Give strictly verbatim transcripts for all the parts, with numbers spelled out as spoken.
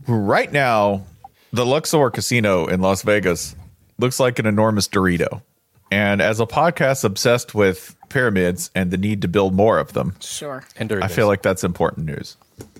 Right now, the Luxor Casino in Las Vegas looks like an enormous Dorito. And as a podcast obsessed with pyramids and the need to build more of them, sure, and I feel like that's important news.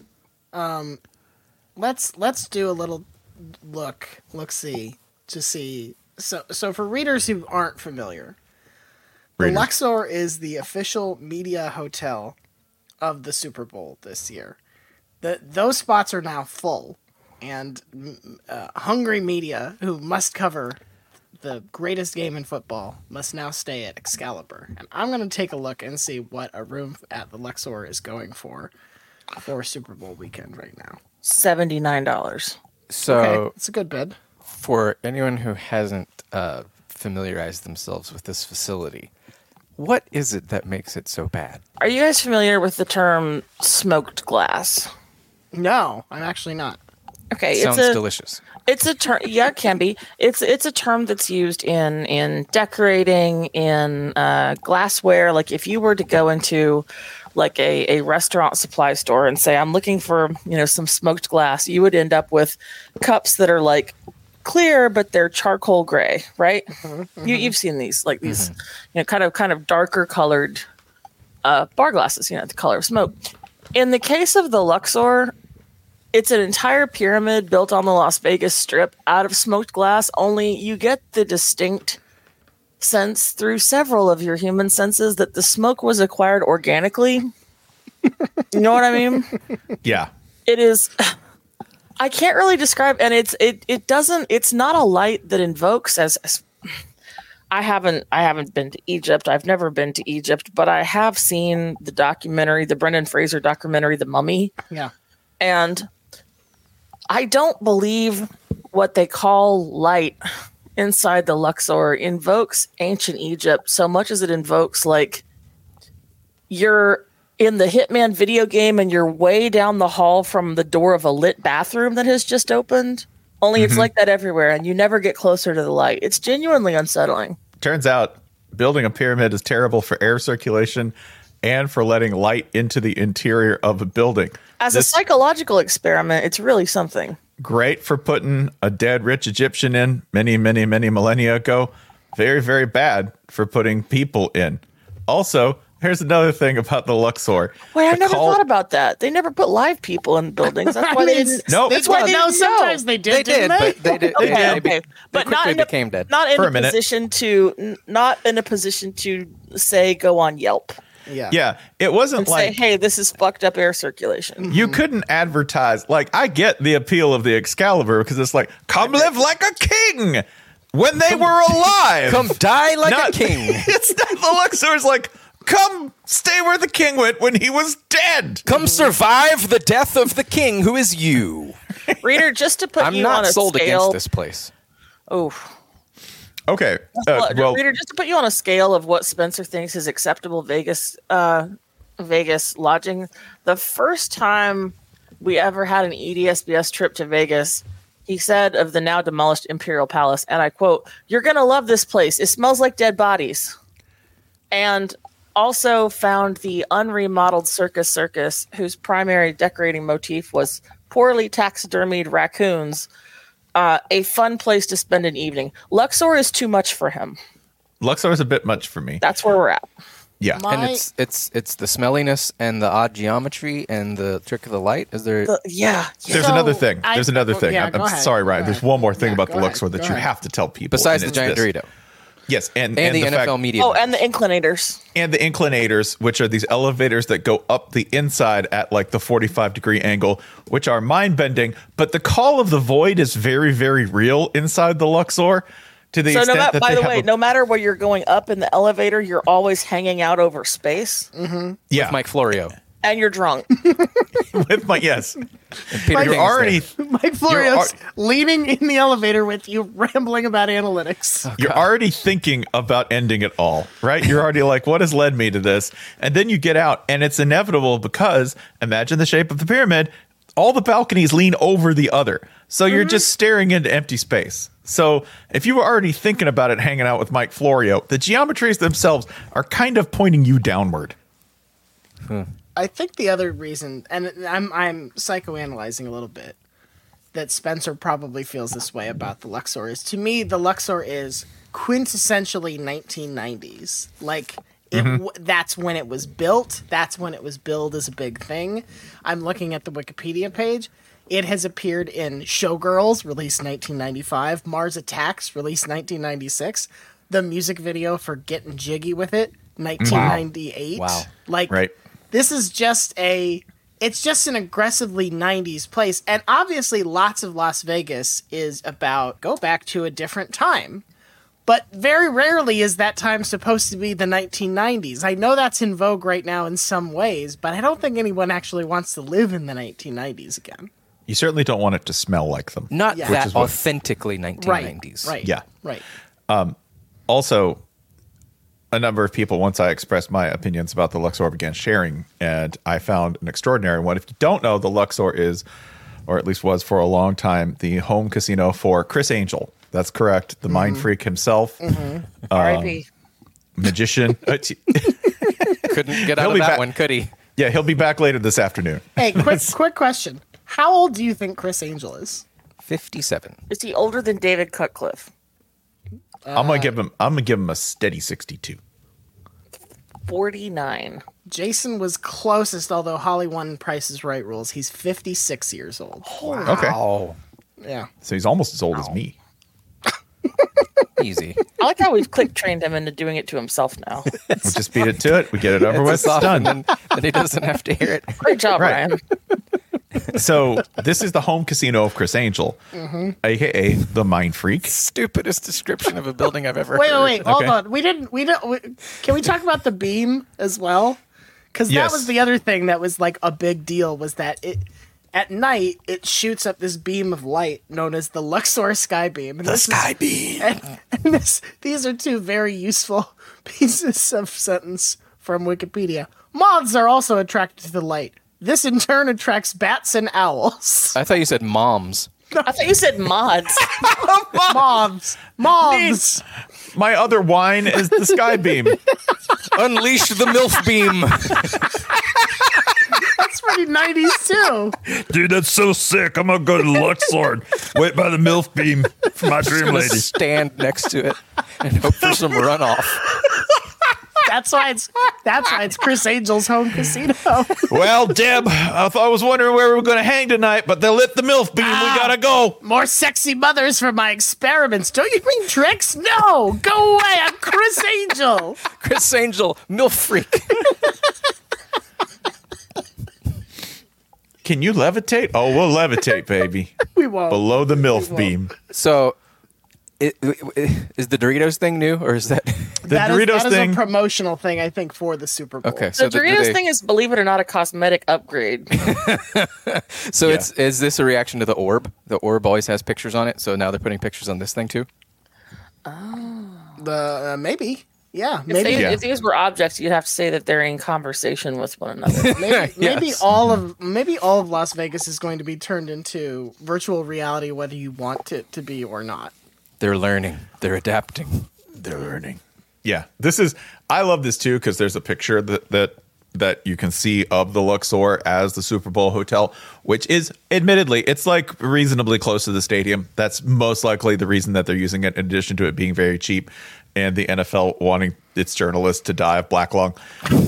Um, let's let's do a little look, look see to see. So so for readers who aren't familiar, Readers. the Luxor is the official media hotel of the Super Bowl this year. The those spots are now full, and uh, hungry media who must cover the greatest game in football must now stay at Excalibur. And I'm going to take a look and see what a room at the Luxor is going for for Super Bowl weekend right now. seventy-nine dollars. So okay, it's a good bid. For anyone who hasn't uh, familiarized themselves with this facility, what is it that makes it so bad? Are you guys familiar with the term smoked glass? No, I'm actually not. Okay, Sounds it's a, delicious. It's a term. Yeah, it can be. It's it's a term that's used in in decorating, in uh, glassware. Like if you were to go into like a, a restaurant supply store and say, I'm looking for, you know, some smoked glass, you would end up with cups that are like clear, but they're charcoal gray, right? Mm-hmm, mm-hmm. You, you've seen these, like these, mm-hmm. you know, kind of kind of darker colored uh, bar glasses, you know, the color of smoke. In the case of the Luxor, it's an entire pyramid built on the Las Vegas Strip out of smoked glass, only you get the distinct sense through several of your human senses that the smoke was acquired organically. You know what I mean? Yeah. It is... I can't really describe, and it's it it doesn't. It's not a light that invokes as, as. I haven't I haven't been to Egypt. I've never been to Egypt, but I have seen the documentary, the Brendan Fraser documentary, The Mummy. Yeah, and I don't believe what they call light inside the Luxor invokes ancient Egypt so much as it invokes like you're in the Hitman video game and you're way down the hall from the door of a lit bathroom that has just opened. Only mm-hmm. it's like that everywhere and you never get closer to the light. It's genuinely unsettling. Turns out building a pyramid is terrible for air circulation and for letting light into the interior of a building. As this, a psychological experiment, it's really something. Great for putting a dead rich Egyptian in many, many, many millennia ago. Very, very bad for putting people in. Also, here's another thing about the Luxor. Wait, I the never call- thought about that. They never put live people in buildings. That's why they didn't. No, that's why well, they no. didn't Sometimes know. they did. They did, didn't they? but they did. They, okay, they, okay. they but not in became a, dead. Not in For a, a minute. position to, n- not in a position to say go on Yelp. Yeah, yeah. It wasn't and like say, hey, this is fucked up air circulation. you couldn't advertise. Like, I get the appeal of the Excalibur because it's like, come live like a king when they were alive. Come die like Not- a king. It's not the Luxor's like, come stay where the king went when he was dead. Come survive the death of the king who is you. Reader, just to put I'm you not on a sold scale. against this place. Oh, Okay. Uh, well, well, Reader, just to put you on a scale of what Spencer thinks is acceptable Vegas, uh, Vegas lodging. The first time we ever had an E D S B S trip to Vegas, he said of the now demolished Imperial Palace, and I quote, "You're gonna love this place. It smells like dead bodies." And also found the unremodeled Circus Circus, whose primary decorating motif was poorly taxidermied raccoons, uh, a fun place to spend an evening. Luxor is too much for him. Luxor is a bit much for me. That's where we're at. Yeah. My- And it's it's it's the smelliness and the odd geometry and the trick of the light. Is there? The- yeah. There's So, another thing. I- There's another oh, thing. yeah, I'm, go I'm ahead. sorry, Ryan. Go There's ahead. one more thing Yeah, about go the ahead. Luxor that Go you ahead. have to tell people. Besides and the it's giant this. Dorito Yes, and, and, the, N F L fact- media. Oh, and the inclinators. and the inclinators, which are these elevators that go up the inside at like the forty-five degree angle, which are mind bending. But the call of the void is very, very real inside the Luxor. To the So, no extent ma- that by they the have way, a- no matter where you're going up in the elevator, you're always hanging out over space, yeah, with Mike Florio. and you're drunk. with my yes, And Peter Mike- King's you're already Mike Florios You're leaning in the elevator with you, rambling about analytics. you're already thinking about ending it all, right? You're already like, what has led me to this? And then you get out, and it's inevitable because imagine the shape of the pyramid. All the balconies lean over the other. So you're just staring into empty space. So if you were already thinking about it hanging out with Mike Florio, the geometries themselves are kind of pointing you downward. I think the other reason, and I'm I'm psychoanalyzing a little bit. that Spencer probably feels this way about the Luxor is, to me, the Luxor is quintessentially nineteen nineties. Like, it, Mm-hmm. w- that's when it was built. That's when it was billed as a big thing. I'm looking at the Wikipedia page. It has appeared in Showgirls, released nineteen ninety-five, Mars Attacks, released nineteen ninety-six, the music video for Getting Jiggy with It, nineteen ninety-eight. Wow. Like, Right. this is just a, it's just an aggressively nineties place. And obviously lots of Las Vegas is about go back to a different time. But very rarely is that time supposed to be the nineteen nineties. I know that's in vogue right now in some ways, but I don't think anyone actually wants to live in the nineteen nineties again. You certainly don't want it to smell like them. Not Yeah. that Which is what- authentically nineteen nineties. Right, right. Yeah. Right. Also, a number of people, once I expressed my opinions about the Luxor, began sharing, and I found an extraordinary one. If you don't know, the Luxor is, or at least was for a long time, the home casino for Chris Angel. That's correct. The mind freak himself, R I P magician. Uh, t- Couldn't get out He'll of be that back- one, could he? yeah, he'll be back later this afternoon. Hey, quick quick question. How old do you think Chris Angel is? fifty-seven. Is he older than David Cutcliffe? I'm gonna give him. I'm gonna give him a steady sixty-two. forty-nine. Jason was closest, although Holly won Price is Right rules. He's fifty-six years old. Okay, Oh, Yeah. so he's almost as old as me. easy. I like how we've click trained him into doing it to himself now. We just beat it to it. We get it over with. It's It's off, done. and then, then he doesn't have to hear it. Great job, Right. Ryan. So this is the home casino of Chris Angel, aka the Mind Freak. Stupidest description of a building I've ever Wait, wait, heard. wait. Hold Okay. on. We didn't. We don't. We, can we talk about the beam as well? Because Yes. that was the other thing that was like a big deal. Was that it? At night, it shoots up this beam of light known as the Luxor Sky Beam. And The this Sky is, Beam. And, and this, these are two very useful pieces of sentence from Wikipedia. Moths are also attracted to the light. This in turn attracts bats and owls. I thought you said moms. I thought you said mods. Moths. Moths. My other wine is the Sky Beam. Unleash the MILF beam. That's pretty nineties too. Dude, that's so sick. I'm gonna go to the Luxor. Wait by the MILF Beam for my dream Gonna stand next to it and hope for some runoff. That's why it's that's why it's Chris Angel's home casino. Well, Deb, I thought I was wondering where we were gonna hang tonight, but they lit the MILF Beam. Ah. We gotta go. More sexy mothers for my experiments. Don't you mean tricks? No, go away. I'm Chris Angel. Chris Angel, MILF freak. Can you levitate? Oh, we'll levitate, baby. We won't. Below the MILF Beam. So, it, it, is the Doritos thing new, or is that The That is- Doritos that is thing. a promotional thing, I think, for the Super Bowl. okay? The So, the- Doritos they- thing is, believe it or not, a cosmetic upgrade. so Yeah. it's is this a reaction to the orb? The orb always has pictures on it, so now they're putting pictures on this thing too. The uh, maybe, yeah, If, maybe, they, Yeah. if these were objects, you'd have to say that they're in conversation with one another. maybe, maybe Yes. all of maybe all of Las Vegas is going to be turned into virtual reality, whether you want it to be or not. They're learning. They're adapting. They're learning. Yeah, this is. I love this too because there's a picture that that that you can see of the Luxor as the Super Bowl hotel, which is admittedly it's like reasonably close to the stadium. That's most likely the reason that they're using it, in addition to it being very cheap, and the N F L wanting its journalists to die of black lung.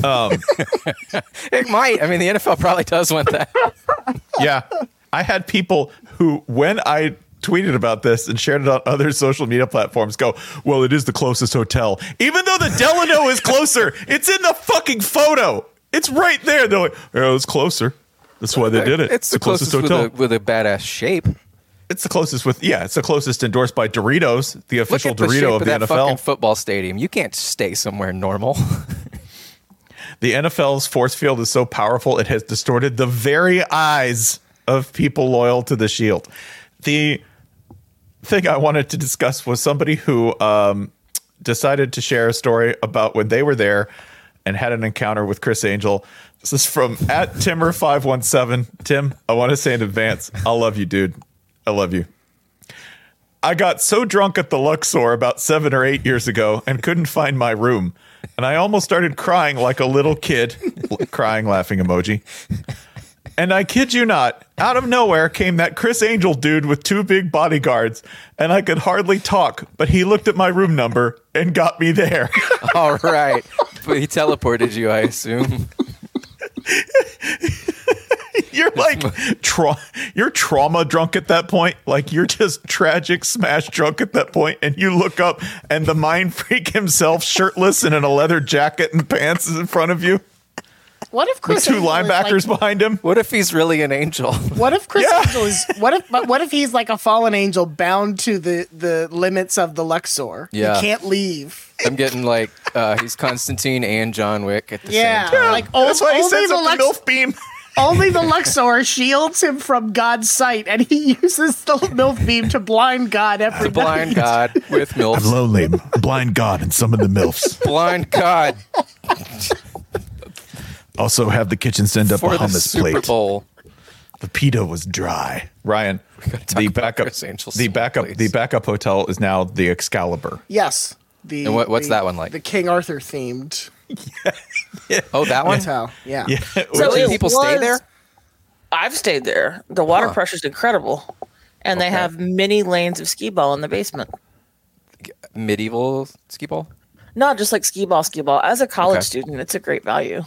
It might. I mean, the N F L probably does want that. Yeah, I had people who, when I tweeted about this and shared it on other social media platforms, go, well, it is the closest hotel. Even though the Delano is closer, it's in the fucking photo. It's right there. They're like, oh, it's closer. That's why they did it. It's the closest, with, a, with a badass shape. It's the closest with, yeah, it's the closest endorsed by Doritos, the Look official at the Dorito shape of of the that N F fucking L. football stadium. You can't stay somewhere normal. The N F L's force field is so powerful, it has distorted the very eyes of people loyal to the Shield. The thing I wanted to discuss was somebody who um, decided to share a story about when they were there and had an encounter with Chris Angel. This is from at Timmer five one seven. Tim, I want to say in advance, I love you, dude. I love you. I got so drunk at the Luxor about seven or eight years ago and couldn't find my room. And I almost started crying like a little kid. Crying, laughing emoji. And I kid you not, out of nowhere came that Chris Angel dude with two big bodyguards, and I could hardly talk, but he looked at my room number and got me there. All right. But he teleported you, I assume. You're like tra- you're trauma drunk at that point. Like you're just tragic smash drunk at that point, and you look up and the mind freak himself, shirtless and in a leather jacket and pants, is in front of you. What if With Chris two Angel is linebackers like, behind him. What if he's really an angel? What if Chris Yeah. Angel is what if but what if he's like a fallen angel bound to the the limits of the Luxor? Yeah. He can't leave. I'm getting like uh, he's Constantine and John Wick at the Yeah, same time. like o- That's why he only sends the up the Lux- MILF beam. only the Luxor shields him from God's sight, and he uses the MILF beam to blind God every The blind night. God with milfs. lonely, blind God, and some of the MILFs. Blind God Also have the kitchen send up for a the hummus Super plate. Bowl. The pita was dry. Ryan, gotta talk the about backup, Chris Angel the some backup, place. the backup hotel is now the Excalibur. Yes. The, And what- what's the- that one like? The King Arthur themed Oh, that one? hotel. Yeah. Yeah, So Did it people was- stay there? I've stayed there. The water Huh. pressure is incredible, and they Okay. have many lanes of skee ball in the basement. Medieval skee ball? Not just like skee ball, skee ball. As a college Okay. student, it's a great value.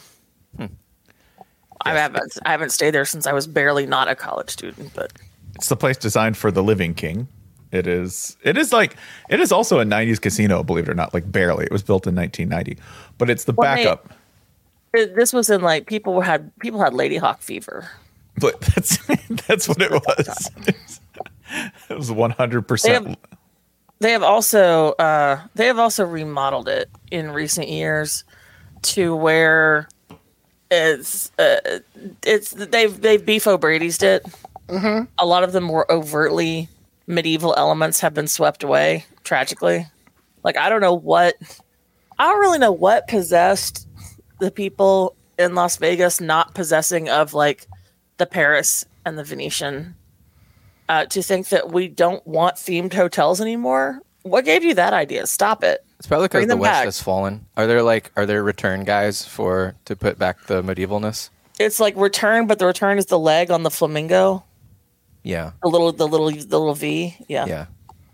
I haven't I haven't stayed there since I was barely not a college student, but it's the place designed for the living king. It is. It is like. It is also a nineties casino. Believe it or not, like barely. It was built in nineteen ninety, but it's the Well, they- backup. it, this was in like people had people had Lady Hawk fever. But that's that's what it was. It was one hundred They percent. have, they have also uh, they have also remodeled it in recent years to where it's uh, it's they've they've beef O'Brady's it. Mm-hmm. A lot of the more overtly medieval elements have been swept away tragically. Like I don't know what I don't really know what possessed the people in Las Vegas not possessing of like the Paris and the Venetian uh, to think that we don't want themed hotels anymore. What gave you that idea? Stop it. It's probably because Bring the them West back. has fallen. Are there like are there return guys for to put back the medievalness? It's like return, but the return is the leg on the flamingo, Yeah. the little, the little, the little V. Yeah. Yeah.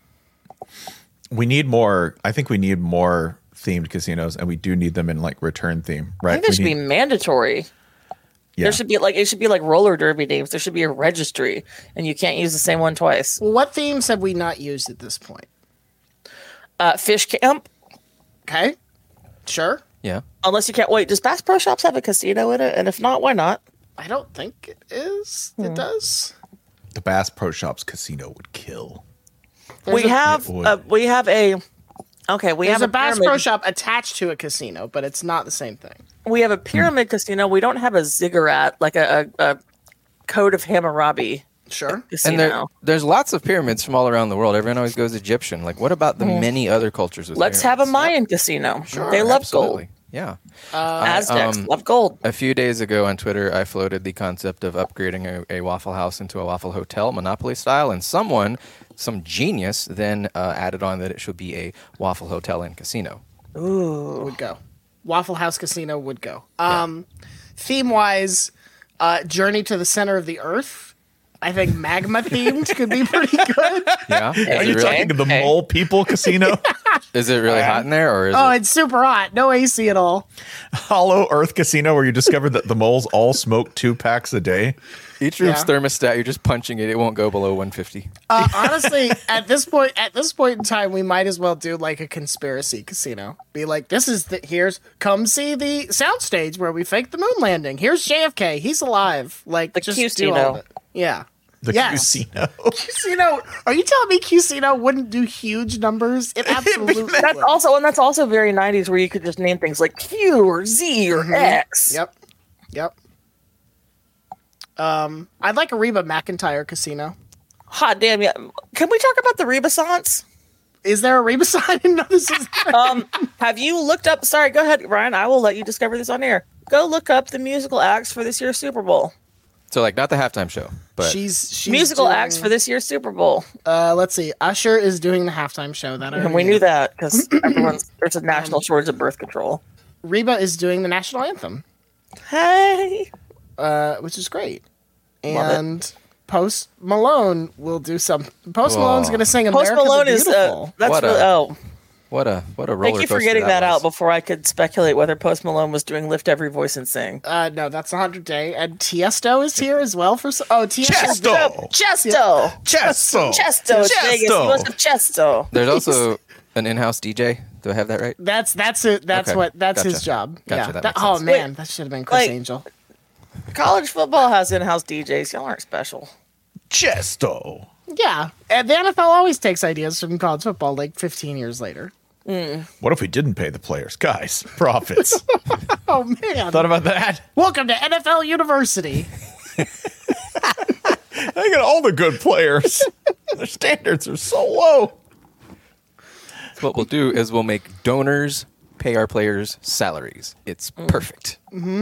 We need more. I think we need more themed casinos, and we do need them in like return theme, I right? think there We should need- be mandatory. yeah. There should be like it should be like roller derby names. There should be a registry, and you can't use the same one twice. Well, what themes have we not used at this point? Uh, fish camp, Okay. Sure. Yeah. unless you can't wait. Does Bass Pro Shops have a casino in it? And if not, why not? I don't think it is. Hmm. It does. the Bass Pro Shops casino would kill. we a- have It would. uh, we have a okay. We There's have a Bass pyramid- Pro Shop attached to a casino, but it's not the same thing. We have a pyramid casino. We don't have a ziggurat like a, a, a Code of Hammurabi Sure. casino. And there, there's lots of pyramids from all around the world. Everyone always goes Egyptian. Like, what about the many other cultures with Let's have a pyramids? Mayan casino. Sure, they love absolutely. gold. Yeah. Aztecs um, love gold. A few days ago on Twitter, I floated the concept of upgrading a, a Waffle House into a Waffle Hotel, Monopoly style, and someone, some genius, then uh, added on that it should be a Waffle Hotel and casino. Would go. Waffle House Casino would go. Um, theme wise, uh, Journey to the Center of the Earth. I think magma themed could be pretty good. Yeah. Is, Are it you really, talking the Hey. Mole People Casino? is it really hot in there, or is Oh, it? it's super hot. No A C at all. Hollow Earth Casino, where you discover that the moles all smoke two packs a day. Each room's Yeah. thermostat, you're just punching it. It won't go below one fifty. Uh, honestly, at this point, at this point in time, we might as well do like a conspiracy casino. Be like, this is the here's come see the soundstage where we faked the moon landing. Here's J F K. He's alive. Like The just do all of Q-Cino. it. Yeah. The Yes. casino. Casino. Are you telling me Casino wouldn't do huge numbers? It absolutely That's would. also and that's also very nineties where you could just name things like Q or Z or X. Mm-hmm. Yep. Yep. Um, I'd like a Reba McIntyre casino. Hot damn yeah. Can we talk about the Renaissance? Is there a Reba sign? No, this is Um, have you looked up? Sorry, go ahead, Ryan. I will let you discover this on air. Go look up the musical acts for this year's Super Bowl. So, like, not the halftime show, but she's she's musical doing- acts for this year's Super Bowl. Uh, let's see. Usher is doing the halftime show. That I And already we knew. knew that because everyone's there's a national shortage of birth control. Reba is doing the national anthem, Hey, uh, which is great. and Post Malone will do some. Post Whoa. Malone's going to sing Post "America Malone the is Beautiful." uh, that's What a really, oh. What a what a roller Thank you for coaster getting that, was. out before I could speculate whether Post Malone was doing Lift Every Voice and Sing. Uh, no, that's one hundred Day. And Tiesto is here as well for. Oh, Tiesto's Chesto. Chesto! Chesto. Chesto is Vegas. He Chesto. was a Chesto. There's also an in-house D J. Do I have that right? That's that's it. That's Okay, what. That's his gotcha. job. Gotcha, Yeah. that That- makes oh sense. man, that should have been Chris like- Angel. College football has in-house D Js. Y'all aren't special. Chesto. Yeah, and the N F L always takes ideas from college football. Like fifteen years later. What if we didn't pay the players? Guys, profits. Oh man! Thought about that? Welcome to N F L University. I got all the good players. Their standards are so low. What we'll do is we'll make donors pay our players' salaries. It's perfect.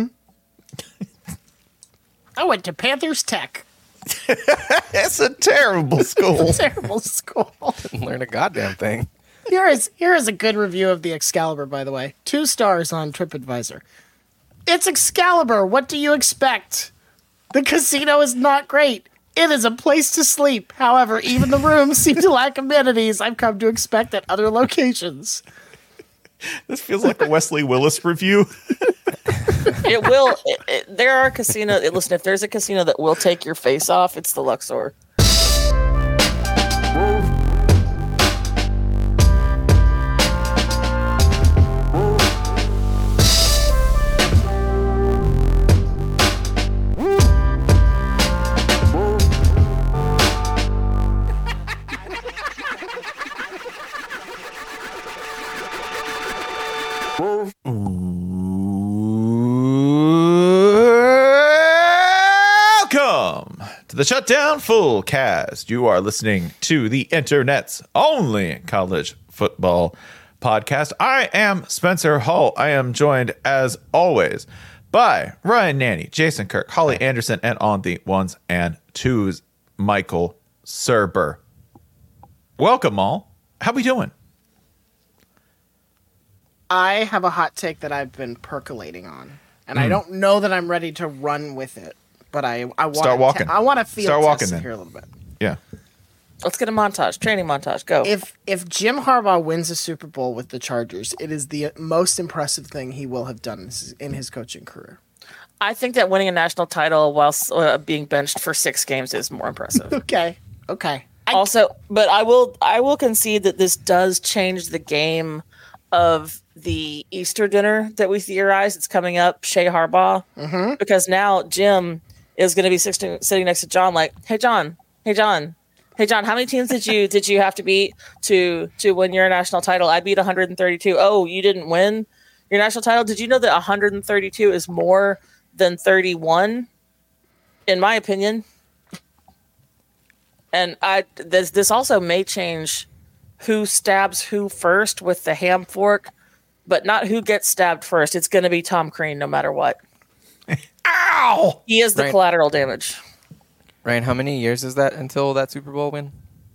I went to Panthers Tech. It's a terrible school. Terrible school. Learn a goddamn thing. Here is here is a good review of the Excalibur, by the way. Two stars on TripAdvisor. It's Excalibur. What do you expect? The casino is not great. It is a place to sleep. However, even the rooms seem to lack amenities I've come to expect at other locations. This feels like a Wesley Willis review. It will. It, it, there are casinos. Listen, if there's a casino that will take your face off, it's the Luxor. Welcome to the Shutdown Full Cast. You are listening to the internet's only college football podcast. I am Spencer Hall. I am joined, as always, by Ryan Nanny, Jason Kirk, Holly Anderson, and on the ones and twos, Michael Serber. Welcome, all. How we doing? I have a hot take that I've been percolating on, and Hmm. I don't know that I'm ready to run with it. But I, I want Start walking. I want to feel Start walking test it then. here a little bit. Yeah. Let's get a montage, training montage. Go. If if Jim Harbaugh wins a Super Bowl with the Chargers, it is the most impressive thing he will have done in his coaching career. I think that winning a national title whilst uh, being benched for six games is more impressive. Okay, okay. I, Also, but I will I will concede that this does change the game of the Easter dinner that we theorized. It's coming up, Shea Harbaugh, mm-hmm. because now Jim is going to be sitting, sitting next to John, like, hey John, hey John, hey John, how many teams did you did you have to beat to to win your national title? I beat one hundred thirty-two. Oh, you didn't win your national title? Did you know that one hundred thirty-two is more than thirty-one? In my opinion. And I this this also may change who stabs who first with the ham fork, but not who gets stabbed first. It's going to be Tom Crean no matter what. Ow! He is the Right. collateral damage. Ryan, how many years is that until that Super Bowl win?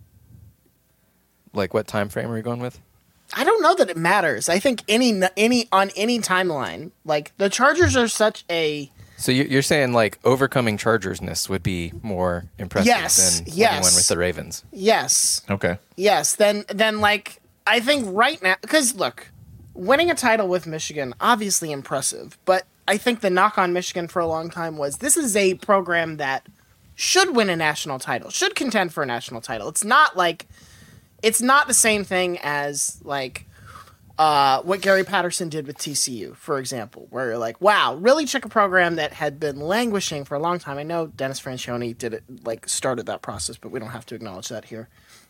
Like, what time frame are we going with? I don't know that it matters. I think any any on any timeline, like the Chargers are such a So you- you're saying, like, overcoming Chargersness would be more impressive Yes, than yes. winning one with the Ravens. yes. Okay. Yes, then then like I think right now, because look, winning a title with Michigan, obviously impressive, but I think the knock on Michigan for a long time was this is a program that should win a national title, should contend for a national title. It's not like it's not the same thing as like uh, what Gary Patterson did with T C U, for example, where you're like, wow, really took a program that had been languishing for a long time. I know Dennis Franchione did it, like started that process, but we don't have to acknowledge that here.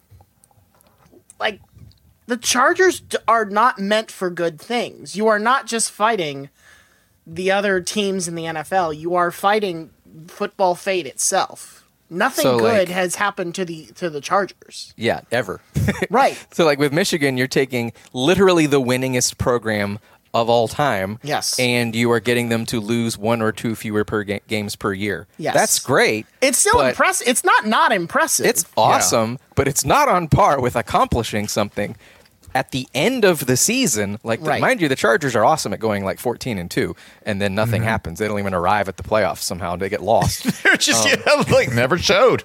Like, the Chargers d- are not meant for good things. You are not just fighting the other teams in the N F L. You are fighting football fate itself. Nothing So, good like- has happened to the to the Chargers. Yeah, ever. Right. So, like, with Michigan, you're taking literally the winningest program of all time. Yes. And you are getting them to lose one or two fewer per ga- games per year. Yes. That's great. It's still but impressive. It's not not impressive. It's awesome, but it's not on par with accomplishing something at the end of the season, like Right. mind you, the Chargers are awesome at going like fourteen and two, and then nothing happens. They don't even arrive at the playoffs somehow. They get lost. They're just yeah, like never showed.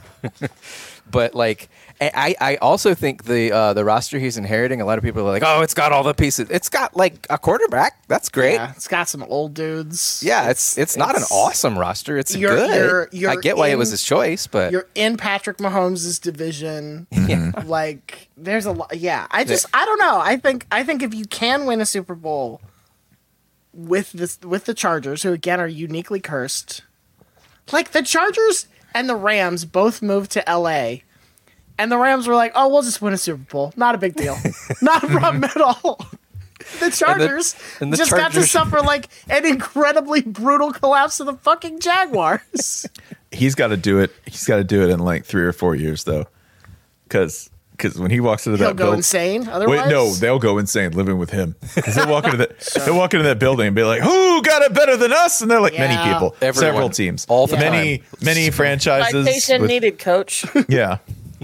But like, I, I also think the uh, the roster he's inheriting, a lot of people are like, oh, it's got all the pieces. It's got like a quarterback. That's great. Yeah, it's got some old dudes. Yeah, it's it's, not an awesome roster. It's You're- good. you're- you're I get why it in- was his choice, but You're in Patrick Mahomes' division. Mm-hmm. Like, there's a lot. Yeah, I just, I don't know. I think, I think if you can win a Super Bowl with this, with the Chargers, who again are uniquely cursed, like the Chargers and the Rams both moved to L A, and the Rams were like, "Oh, we'll just win a Super Bowl. Not a big deal. Not a problem at all." The Chargers and the just got to Chargers- suffer like an incredibly brutal collapse of the fucking Jaguars. He's got to do it. He's got to do it in like three or four years though, because because when he walks into He'll that go building, insane. Otherwise, wait, no, they'll go insane living with him. 'Cause They'll walk into that. They'll walk into that building and be like, "Who got it better than us?" And they're like, many Yeah. people, Everyone. several teams, All the many time. many franchises. Citation with- needed, coach. Yeah,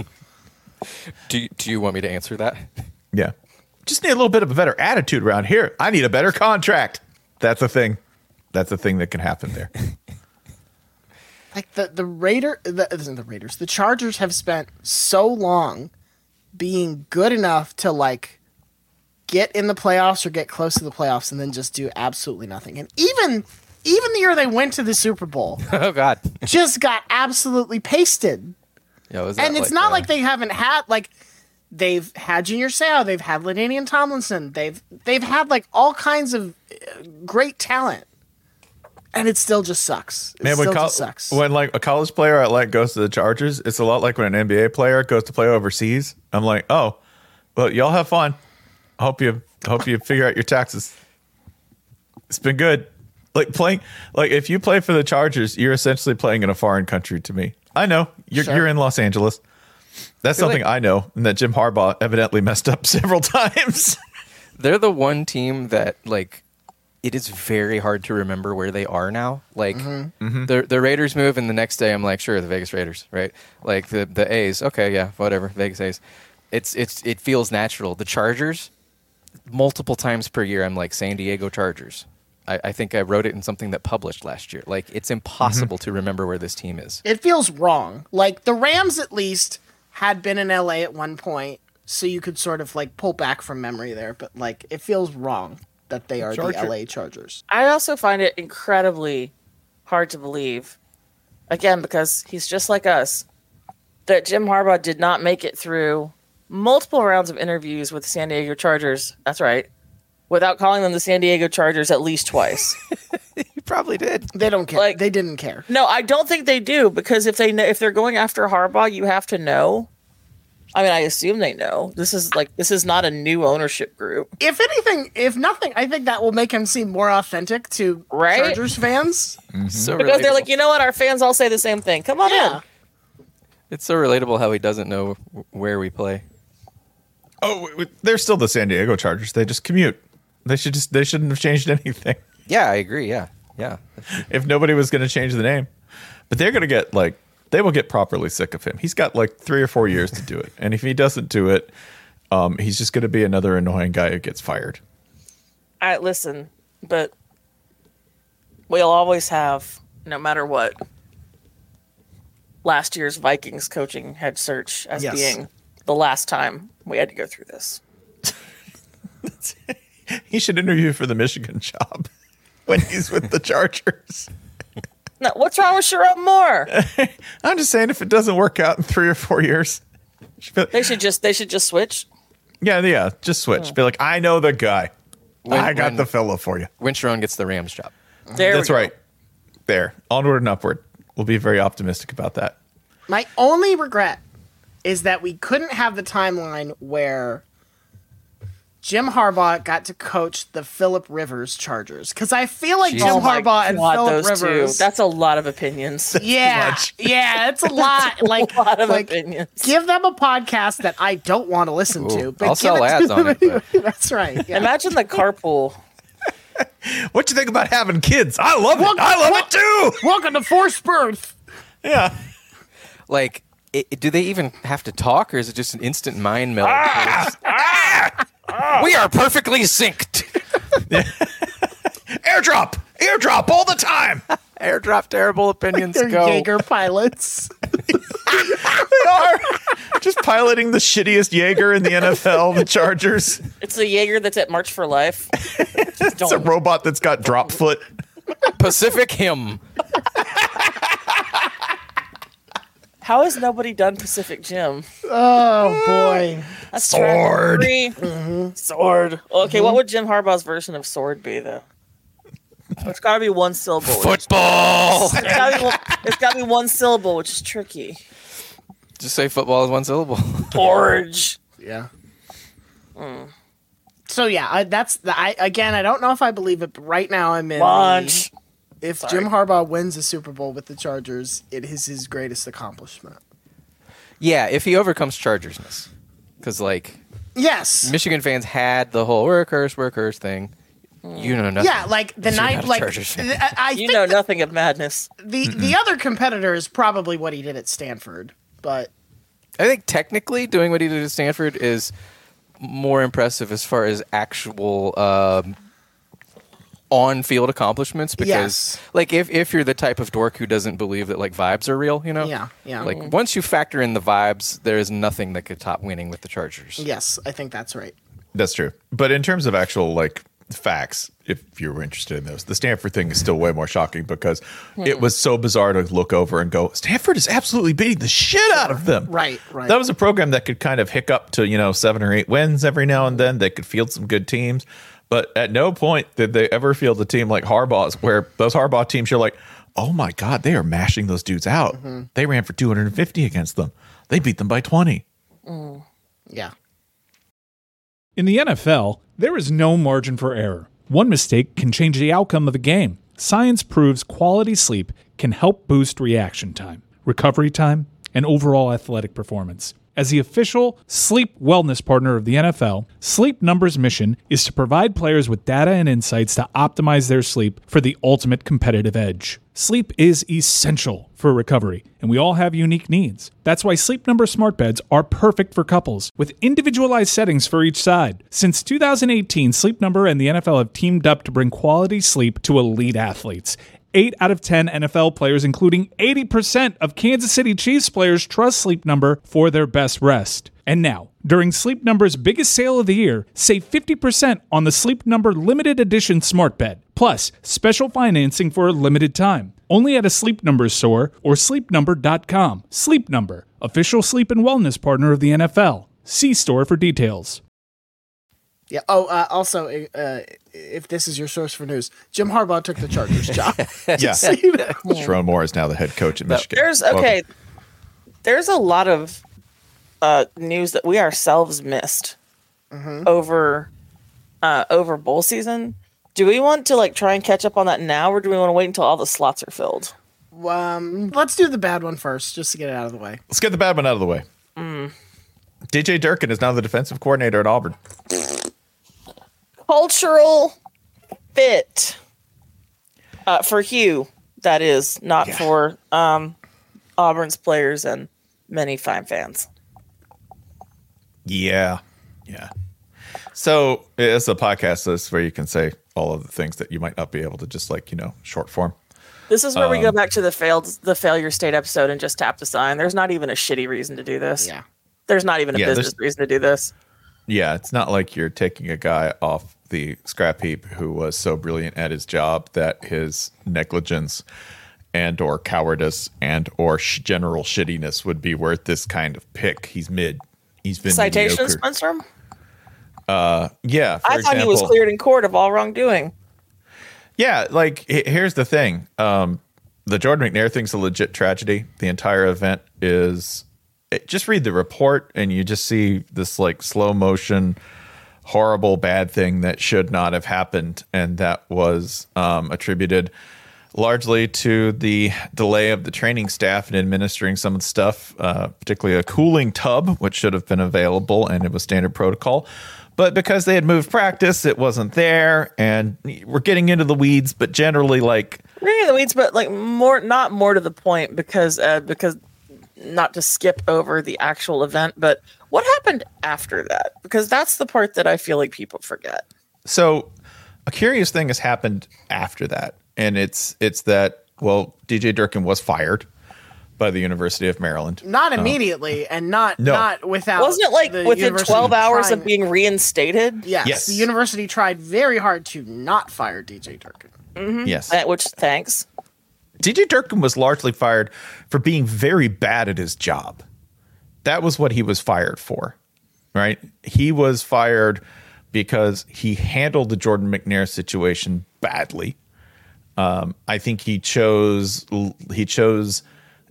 do you, do you want me to answer that? yeah. Just need a little bit of a better attitude around here. I need a better contract. That's a thing. That's a thing that can happen there. like the the Raider, the, isn't the Raiders, the Chargers have spent so long being good enough to like get in the playoffs or get close to the playoffs, and then just do absolutely nothing. And even even the year they went to the Super Bowl, Oh God. just got absolutely pasted. Yeah, was that And it's like, not uh, like they haven't had like they've had Junior Seau, they've had LaDainian Tomlinson, they've they've had like all kinds of uh, great talent, and it still just sucks. It Man, when, still col- just sucks. when like a college player I like goes to the Chargers, it's a lot like when an N B A player goes to play overseas. I'm like, oh, well, y'all have fun. Hope you hope you figure out your taxes. It's been good. Like playing, like if you play for the Chargers, you're essentially playing in a foreign country to me. I know you're Sure. you're in Los Angeles. That's feel something like- I know, and that Jim Harbaugh evidently messed up several times. They're the one team that like it is very hard to remember where they are now. Like the the Raiders move, and the next day I'm like, sure, the Vegas Raiders, right? Like the the A's, okay, yeah, whatever, Vegas A's. It's it's it feels natural. The Chargers, multiple times per year, I'm like San Diego Chargers. I, I think I wrote it in something that published last year. Like it's impossible to remember where this team is. it feels wrong. Like the Rams at least had been in L A at one point, so you could sort of like pull back from memory there, but like it feels wrong that they are Charger- the L A Chargers. I also find it incredibly hard to believe, again, because he's just like us, that Jim Harbaugh did not make it through multiple rounds of interviews with San Diego Chargers. That's right. Without calling them the San Diego Chargers at least twice. You probably did. They don't care. Like- they didn't care. No, I don't think they do, because if they know, if they're going after Harbaugh, you have to know. I mean, I assume they know. This is like this is not a new ownership group. If anything, if nothing, I think that will make him seem more authentic to Right? Chargers fans. So Because they're relatable. like, you know what, our fans all say the same thing. Come on Yeah. in. It's so relatable how he doesn't know w- where we play. Oh, w- w- they're still the San Diego Chargers. They just commute. They should just they shouldn't have changed anything Yeah, I agree. Yeah, yeah. if nobody was going to change the name. But they're going to get like they will get properly sick of him. He's got like three or four years to do it, and if he doesn't do it, um, he's just going to be another annoying guy who gets fired. I listen, but we'll always have, no matter what, last year's Vikings coaching head search as Yes. being the last time we had to go through this. He should interview for the Michigan job when he's with the Chargers. No, what's wrong with Sherrod Moore? I'm just saying, if it doesn't work out in three or four years, should be- They should just they should just switch. yeah, yeah, just switch. Be like, I know the guy. When- I got when- the fella for you. When Sharon gets the Rams job. There That's we go. right. There, onward and upward. We'll be very optimistic about that. My only regret is that we couldn't have the timeline where Jim Harbaugh got to coach the Phillip Rivers Chargers, because I feel like Jeez. Jim Oh my Harbaugh and God, Phillip those Rivers. two. That's a lot of opinions. yeah, much. yeah, it's a lot. Like, a lot of like, opinions. give them a podcast that I don't want to listen to. Ooh, But I'll give sell it to ads them on it, anyway. but- That's right. Yeah. Imagine the carpool. What you think about having kids? I love Well, it. I love well- it too. Welcome to Forced Birth. Yeah. Like, it, do they even have to talk, or is it just an instant mind meld? Ah! We are perfectly synced. Airdrop, airdrop all the time. Airdrop terrible opinions. They're Go. Jaeger pilots. They are just piloting the shittiest Jaeger in the N F L, the Chargers. It's a Jaeger that's at March for Life. It's a robot that's got drop foot. Pacific him. How has nobody done Pacific Gym? Oh boy. That's Sword. mm-hmm. Sword. Okay, mm-hmm. What would Jim Harbaugh's version of sword be, though? It's got to be one syllable. Football. It's got to be, one, it's got to be one syllable, which is tricky. Just say football is one syllable. Porridge. Yeah. Mm. So yeah, I, that's the. I again, I don't know if I believe it, but right now I'm in. Lunch. The, if Sorry. Jim Harbaugh wins the Super Bowl with the Chargers, it is his greatest accomplishment. Yeah, if he overcomes Chargersness, because like, yes, Michigan fans had the whole "we're cursed, we're cursed" thing. You know nothing. Yeah, like the night, like I, I you think know nothing of madness. The Mm-mm. the other competitor is probably what he did at Stanford, but I think technically doing what he did at Stanford is more impressive as far as actual um, on-field accomplishments. Because, yes. like, if if you're the type of dork who doesn't believe that like vibes are real, you know, yeah, yeah. Like mm-hmm. once you factor in the vibes, there is nothing that could top winning with the Chargers. Yes, I think that's right. That's true. But in terms of actual like facts, if you were interested in those, the Stanford thing is still way more shocking because hmm. it was so bizarre to look over and go, Stanford is absolutely beating the shit out of them. Right, right. That was a program that could kind of hiccup to, you know, seven or eight wins every now and then. They could field some good teams. But at no point did they ever field a team like Harbaugh's, where those Harbaugh teams, you're like, oh my God, they are mashing those dudes out. Mm-hmm. They ran for two hundred fifty against them. They beat them by twenty. Mm. Yeah. In the N F L, there is no margin for error. One mistake can change the outcome of a game. Science proves quality sleep can help boost reaction time, recovery time, and overall athletic performance. As the official sleep wellness partner of the N F L, Sleep Number's mission is to provide players with data and insights to optimize their sleep for the ultimate competitive edge. Sleep is essential for recovery, and we all have unique needs. That's why Sleep Number smart beds are perfect for couples, with individualized settings for each side. Since two thousand eighteen, Sleep Number and the N F L have teamed up to bring quality sleep to elite athletes. Eight out of ten N F L players, including eighty percent of Kansas City Chiefs players, trust Sleep Number for their best rest. And now, during Sleep Number's biggest sale of the year, save fifty percent on the Sleep Number limited edition smart bed, plus special financing for a limited time. Only at a Sleep Number store or sleep number dot com. Sleep Number, official sleep and wellness partner of the N F L. See store for details. Yeah. Oh, uh, also, uh, if this is your source for news, Jim Harbaugh took the Chargers job. Yeah. So, you know. Sherrone Moore is now the head coach at Michigan. There's okay. Welcome. There's a lot of uh, news that we ourselves missed mm-hmm. over uh, over bowl season. Do we want to like try and catch up on that now, or do we want to wait until all the slots are filled? Um, let's do the bad one first, just to get it out of the way. Let's get the bad one out of the way. Mm. D J Durkin is now the defensive coordinator at Auburn. Cultural fit uh, for Hugh, that is, not yeah. for um, Auburn's players and many fine fans. Yeah, yeah. So it's a podcast list where you can say all of the things that you might not be able to just like, you know, short form. This is where um, we go back to the failed, the failure state episode and just tap the sign. There's not even a shitty reason to do this. Yeah. There's not even a yeah, business reason to do this. Yeah, it's not like you're taking a guy off the scrap heap who was so brilliant at his job that his negligence and or cowardice and or sh- general shittiness would be worth this kind of pick. He's mid. He's been citation, mediocre. Spencer. Uh, yeah. For I example, thought he was cleared in court of all wrongdoing. Yeah, like h- here's the thing: um, the Jordan McNair thing's a legit tragedy. The entire event is. It, just read the report, and you just see this like slow motion, horrible, bad thing that should not have happened, and that was um, attributed largely to the delay of the training staff in administering some of the stuff, uh, particularly a cooling tub, which should have been available, and it was standard protocol. But because they had moved practice, it wasn't there, and we're getting into the weeds. But generally, like we're getting into the weeds, but like more, not more to the point, because uh, because. not to skip over the actual event, but what happened after that? Because that's the part that I feel like people forget. So a curious thing has happened after that, and it's it's that, well, D J Durkin was fired by the University of Maryland. Not immediately, um, and not no. not without. Wasn't it like the within university twelve hours trying, of being reinstated? Yes, Yes. the university tried very hard to not fire D J Durkin. Mm-hmm. Yes. Uh, which, thanks. D J Durkin was largely fired for being very bad at his job. That was what he was fired for, right? He was fired because he handled the Jordan McNair situation badly. Um, I think he chose he chose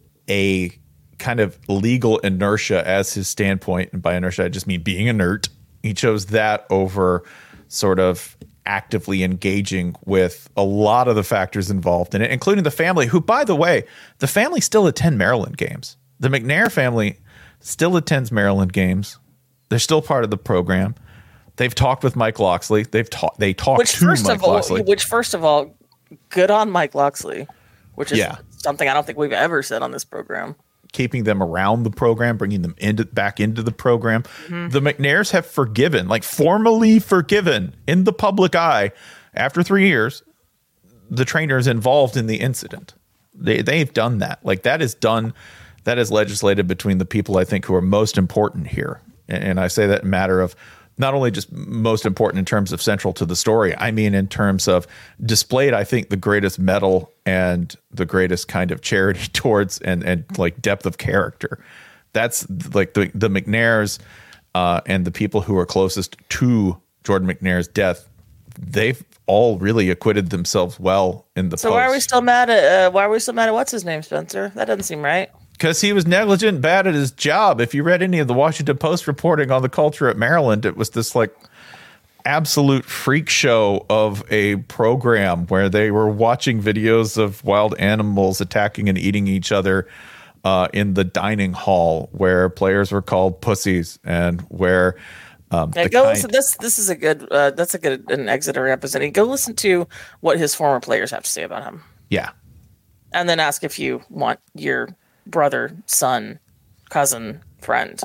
a kind of legal inertia as his standpoint, and by inertia I just mean being inert. He chose that over sort of actively engaging with a lot of the factors involved in it, including the family, who, by the way, the family still attend Maryland games. The McNair family still attends Maryland games. They're still part of the program. They've talked with Mike Locksley. They've talked. They talked Which to first Mike of all, Locksley. which first of all, good on Mike Locksley, which is Yeah. something I don't think we've ever said on this program. Keeping them around the program, bringing them into back into the program. Mm-hmm. The McNairs have forgiven, like formally forgiven in the public eye, after three years, the trainers involved in the incident. They they've done that. Like that is done. That is legislated between the people I think who are most important here, and, and I say that in a matter of not only just most important in terms of central to the story, I mean in terms of displayed, I think, the greatest mettle and the greatest kind of charity towards and, and like depth of character. That's like the, the McNairs uh, and the people who are closest to Jordan McNair's death. They've all really acquitted themselves well in the So post. why are we still mad at, uh, why are we still mad at what's his name, Spencer? That doesn't seem right. Because he was negligent, bad at his job. If you read any of the Washington Post reporting on the culture at Maryland, it was this like absolute freak show of a program where they were watching videos of wild animals attacking and eating each other uh, in the dining hall, where players were called pussies, and where um, Yeah, the go kind- listen. This this is a good. Uh, that's a good an Exeter representing. Go listen to what his former players have to say about him, yeah. and then ask if you want your brother, son, cousin, friend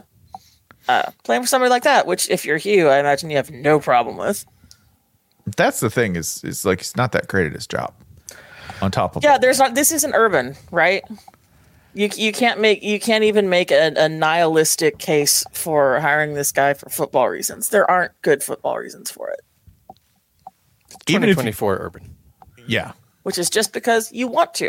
uh, playing for somebody like that. Which, if you're Hugh, I imagine you have no problem with. That's the thing is, is like he's not that great at his job. On top of Yeah, it. there's not. This isn't urban, right? You you can't make you can't even make a, a nihilistic case for hiring this guy for football reasons. There aren't good football reasons for it. Even if twenty you- twenty-four urban. yeah, Which is just because you want to.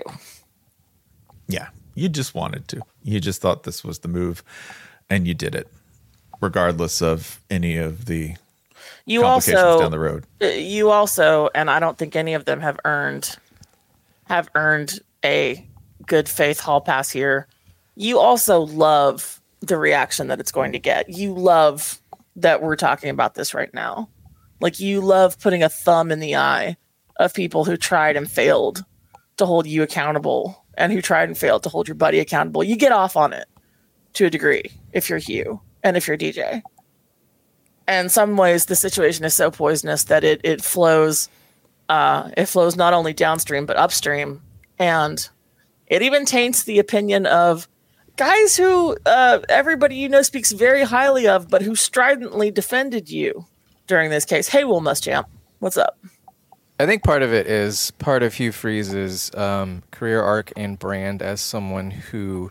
yeah, you just wanted to. You just thought this was the move, and you did it, regardless of any of the You complications also down the road. uh, you also, and I don't think any of them have earned have earned a good faith hall pass here. You also love the reaction that it's going to get. You love that we're talking about this right now. Like you love putting a thumb in the eye of people who tried and failed to hold you accountable and who tried and failed to hold your buddy accountable. You get off on it to a degree if you're Hugh and if you're D J. And in some ways, the situation is so poisonous that it it flows, uh, it flows not only downstream but upstream, and it even taints the opinion of guys who uh, everybody you know speaks very highly of, but who stridently defended you during this case. Hey, Will Muschamp, what's up? I think part of it is part of Hugh Freeze's um, career arc and brand as someone who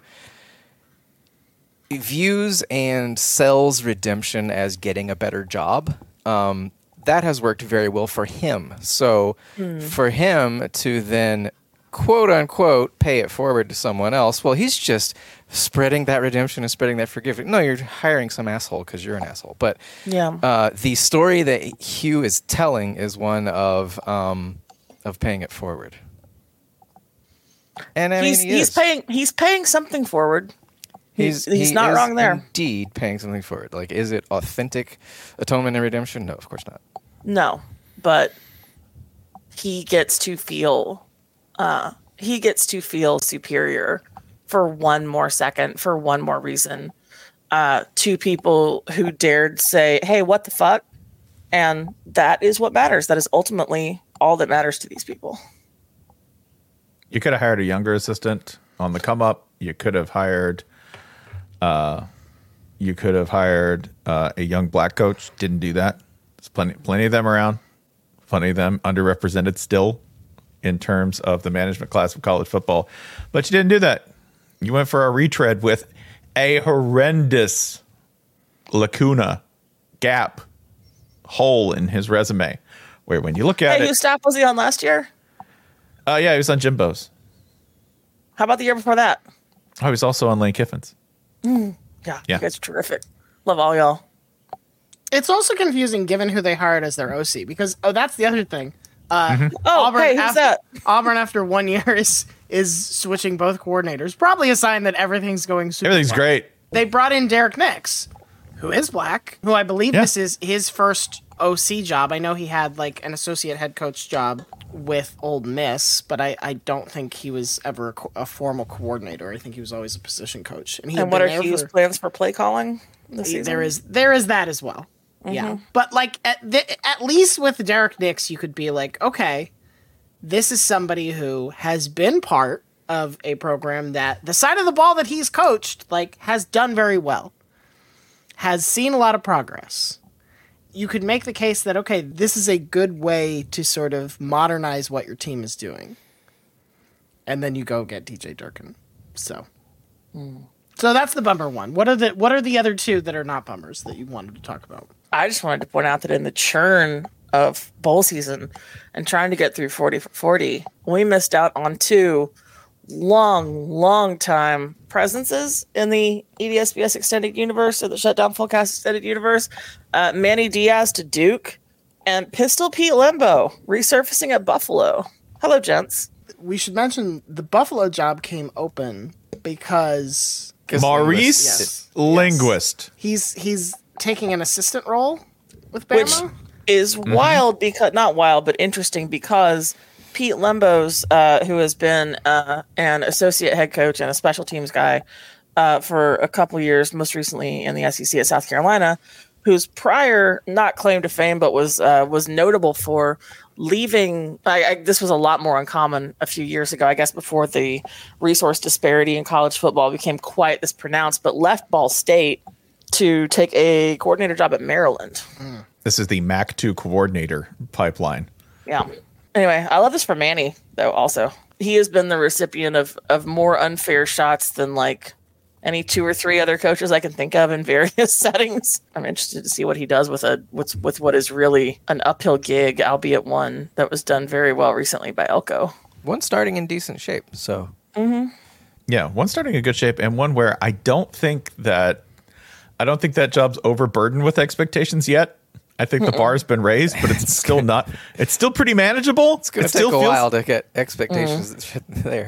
views and sells redemption as getting a better job. Um, that has worked very well for him. So for him to then quote unquote pay it forward to someone else, well, he's just spreading that redemption and spreading that forgiveness. No, you're hiring some asshole because you're an asshole. But Yeah. uh, the story that Hugh is telling is one of um, of paying it forward. And I he's mean, he he's is. paying he's paying something forward. He's he's he not is wrong there. Indeed, paying something forward. Like, is it authentic atonement and redemption? No, of course not. No, but he gets to feel uh, he gets to feel superior for one more second, for one more reason, uh, to people who dared say, "Hey, what the fuck?" And that is what matters. That is ultimately all that matters to these people. You could have hired a younger assistant on the come up. You could have hired Uh, you could have hired uh, a young black coach. Didn't do that. There's plenty, plenty of them around. Plenty of them underrepresented still in terms of the management class of college football. But you didn't do that. You went for a retread with a horrendous lacuna, gap, hole in his resume. Where when you look at Hey, it, whose staff was he on last year? uh, yeah, he was on Jimbo's. How about the year before that? Oh, he was also on Lane Kiffin's. Yeah, Yeah. you guys are terrific. Love all y'all. It's also confusing given who they hired as their O C because oh, that's the other thing. Uh, Oh, Auburn hey, who's after, that? Auburn after one year is is switching both coordinators. Probably a sign that everything's going super. Everything's well. great. They brought in Derek Nix, who is black, who I believe Yeah. this is his first O C job. I know he had like an associate head coach job with Ole Miss, but I, I don't think he was ever a, co- a formal coordinator. I think he was always a position coach. And, he had And what are been there Hughes' for- plans for play calling this season? there is there is that as well. Yeah, but like at the, at least with Derek Nix, you could be like, okay, this is somebody who has been part of a program that the side of the ball that he's coached like has done very well, has seen a lot of progress. You could make the case that okay, this is a good way to sort of modernize what your team is doing, and then you go get D J Durkin. So. So that's the bummer one. What are the what are the other two that are not bummers that you wanted to talk about? I just wanted to point out that in the churn of bowl season and trying to get through forty for forty, we missed out on two long, long time presences in the E D S B S Extended Universe or the Shutdown Fullcast Extended Universe. Uh, Manny Diaz to Duke and Pistol Pete Lembo resurfacing at Buffalo. Hello, gents. We should mention the Buffalo job came open because Maurice Yes. Linguist. he's he's taking an assistant role with Bama. Which is wild because not wild, but interesting because Pete Lembo's, uh, who has been uh, an associate head coach and a special teams guy uh, for a couple years, most recently in the S E C at South Carolina, whose prior not claim to fame, but was uh, was notable for leaving. I, I, this was a lot more uncommon a few years ago, I guess, before the resource disparity in college football became quite this pronounced. But left Ball State to take a coordinator job at Maryland. This is the M A C two coordinator pipeline. Yeah. Anyway, I love this for Manny, though, also. He has been the recipient of, of more unfair shots than, like, any two or three other coaches I can think of in various settings. I'm interested to see what he does with a what's with what is really an uphill gig, albeit one that was done very well recently by Elko. One starting in decent shape, so Yeah, one starting in good shape and one where I don't think that I don't think that job's overburdened with expectations yet. I think the bar's been raised, but it's still not. It's still pretty manageable. it's going It to take still a feels- while to get expectations there.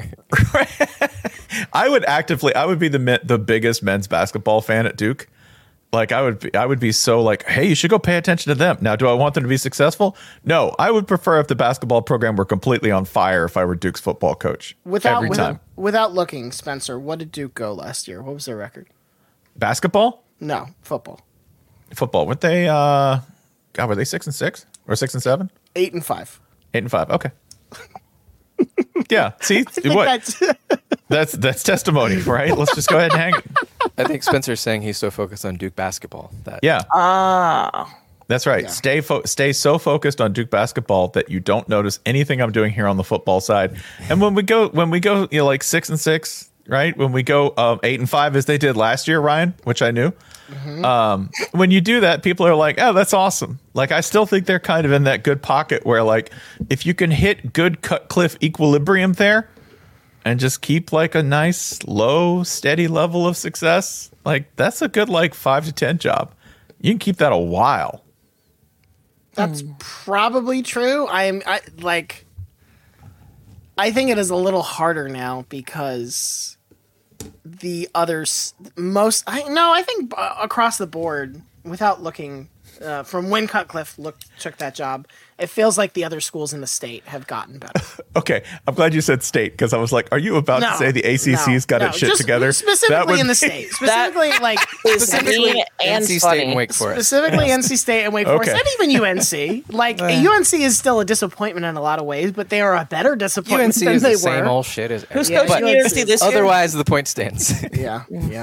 I would actively. I would be the men- the biggest men's basketball fan at Duke. Like I would. Be, I would be so like, hey, you should go pay attention to them. Now, do I want them to be successful? No, I would prefer if the basketball program were completely on fire. If I were Duke's football coach, Without every with- time without looking, Spencer, what did Duke go last year? What was their record? basketball, No, football. football. Weren't they? Uh, God, were they six and six or six and seven? Eight and five. Eight and five. Okay. Yeah. See I think what? that's That's that's testimony, right? Let's just go ahead and hang it. I think Spencer's saying he's so focused on Duke basketball that Yeah, Ah. that's right. Yeah. Stay fo- stay so focused on Duke basketball that you don't notice anything I'm doing here on the football side. And when we go when we go, you know, like six and six, right? When we go um, eight and five as they did last year, Ryan, which I knew. Um, when you do that, people are like, "Oh, that's awesome!" Like, I still think they're kind of in that good pocket where, like, if you can hit good cut cliff equilibrium there, and just keep like a nice, low, steady level of success, like that's a good like five to ten job. You can keep that a while. That's probably true. I'm I like I think it is a little harder now because the others most I no, I think uh, across the board without looking uh, from when Cutcliffe looked took that job, it feels like the other schools in the state have gotten better. Okay, I'm glad you said state because I was like, are you about No, to say the A C C's got no, its shit just together? Specifically That would in the be- state. Specifically like Is specifically mean and N C funny. State and Wake Forest. Specifically N C State and Wake Forest, Okay. and even U N C. Like U N C is still a disappointment in a lot of ways, but they are a better U disappointment N C than is they the same were. old shit as Who's every- coaching Yeah, U N C this year? Otherwise, the point stands. Yeah, yeah.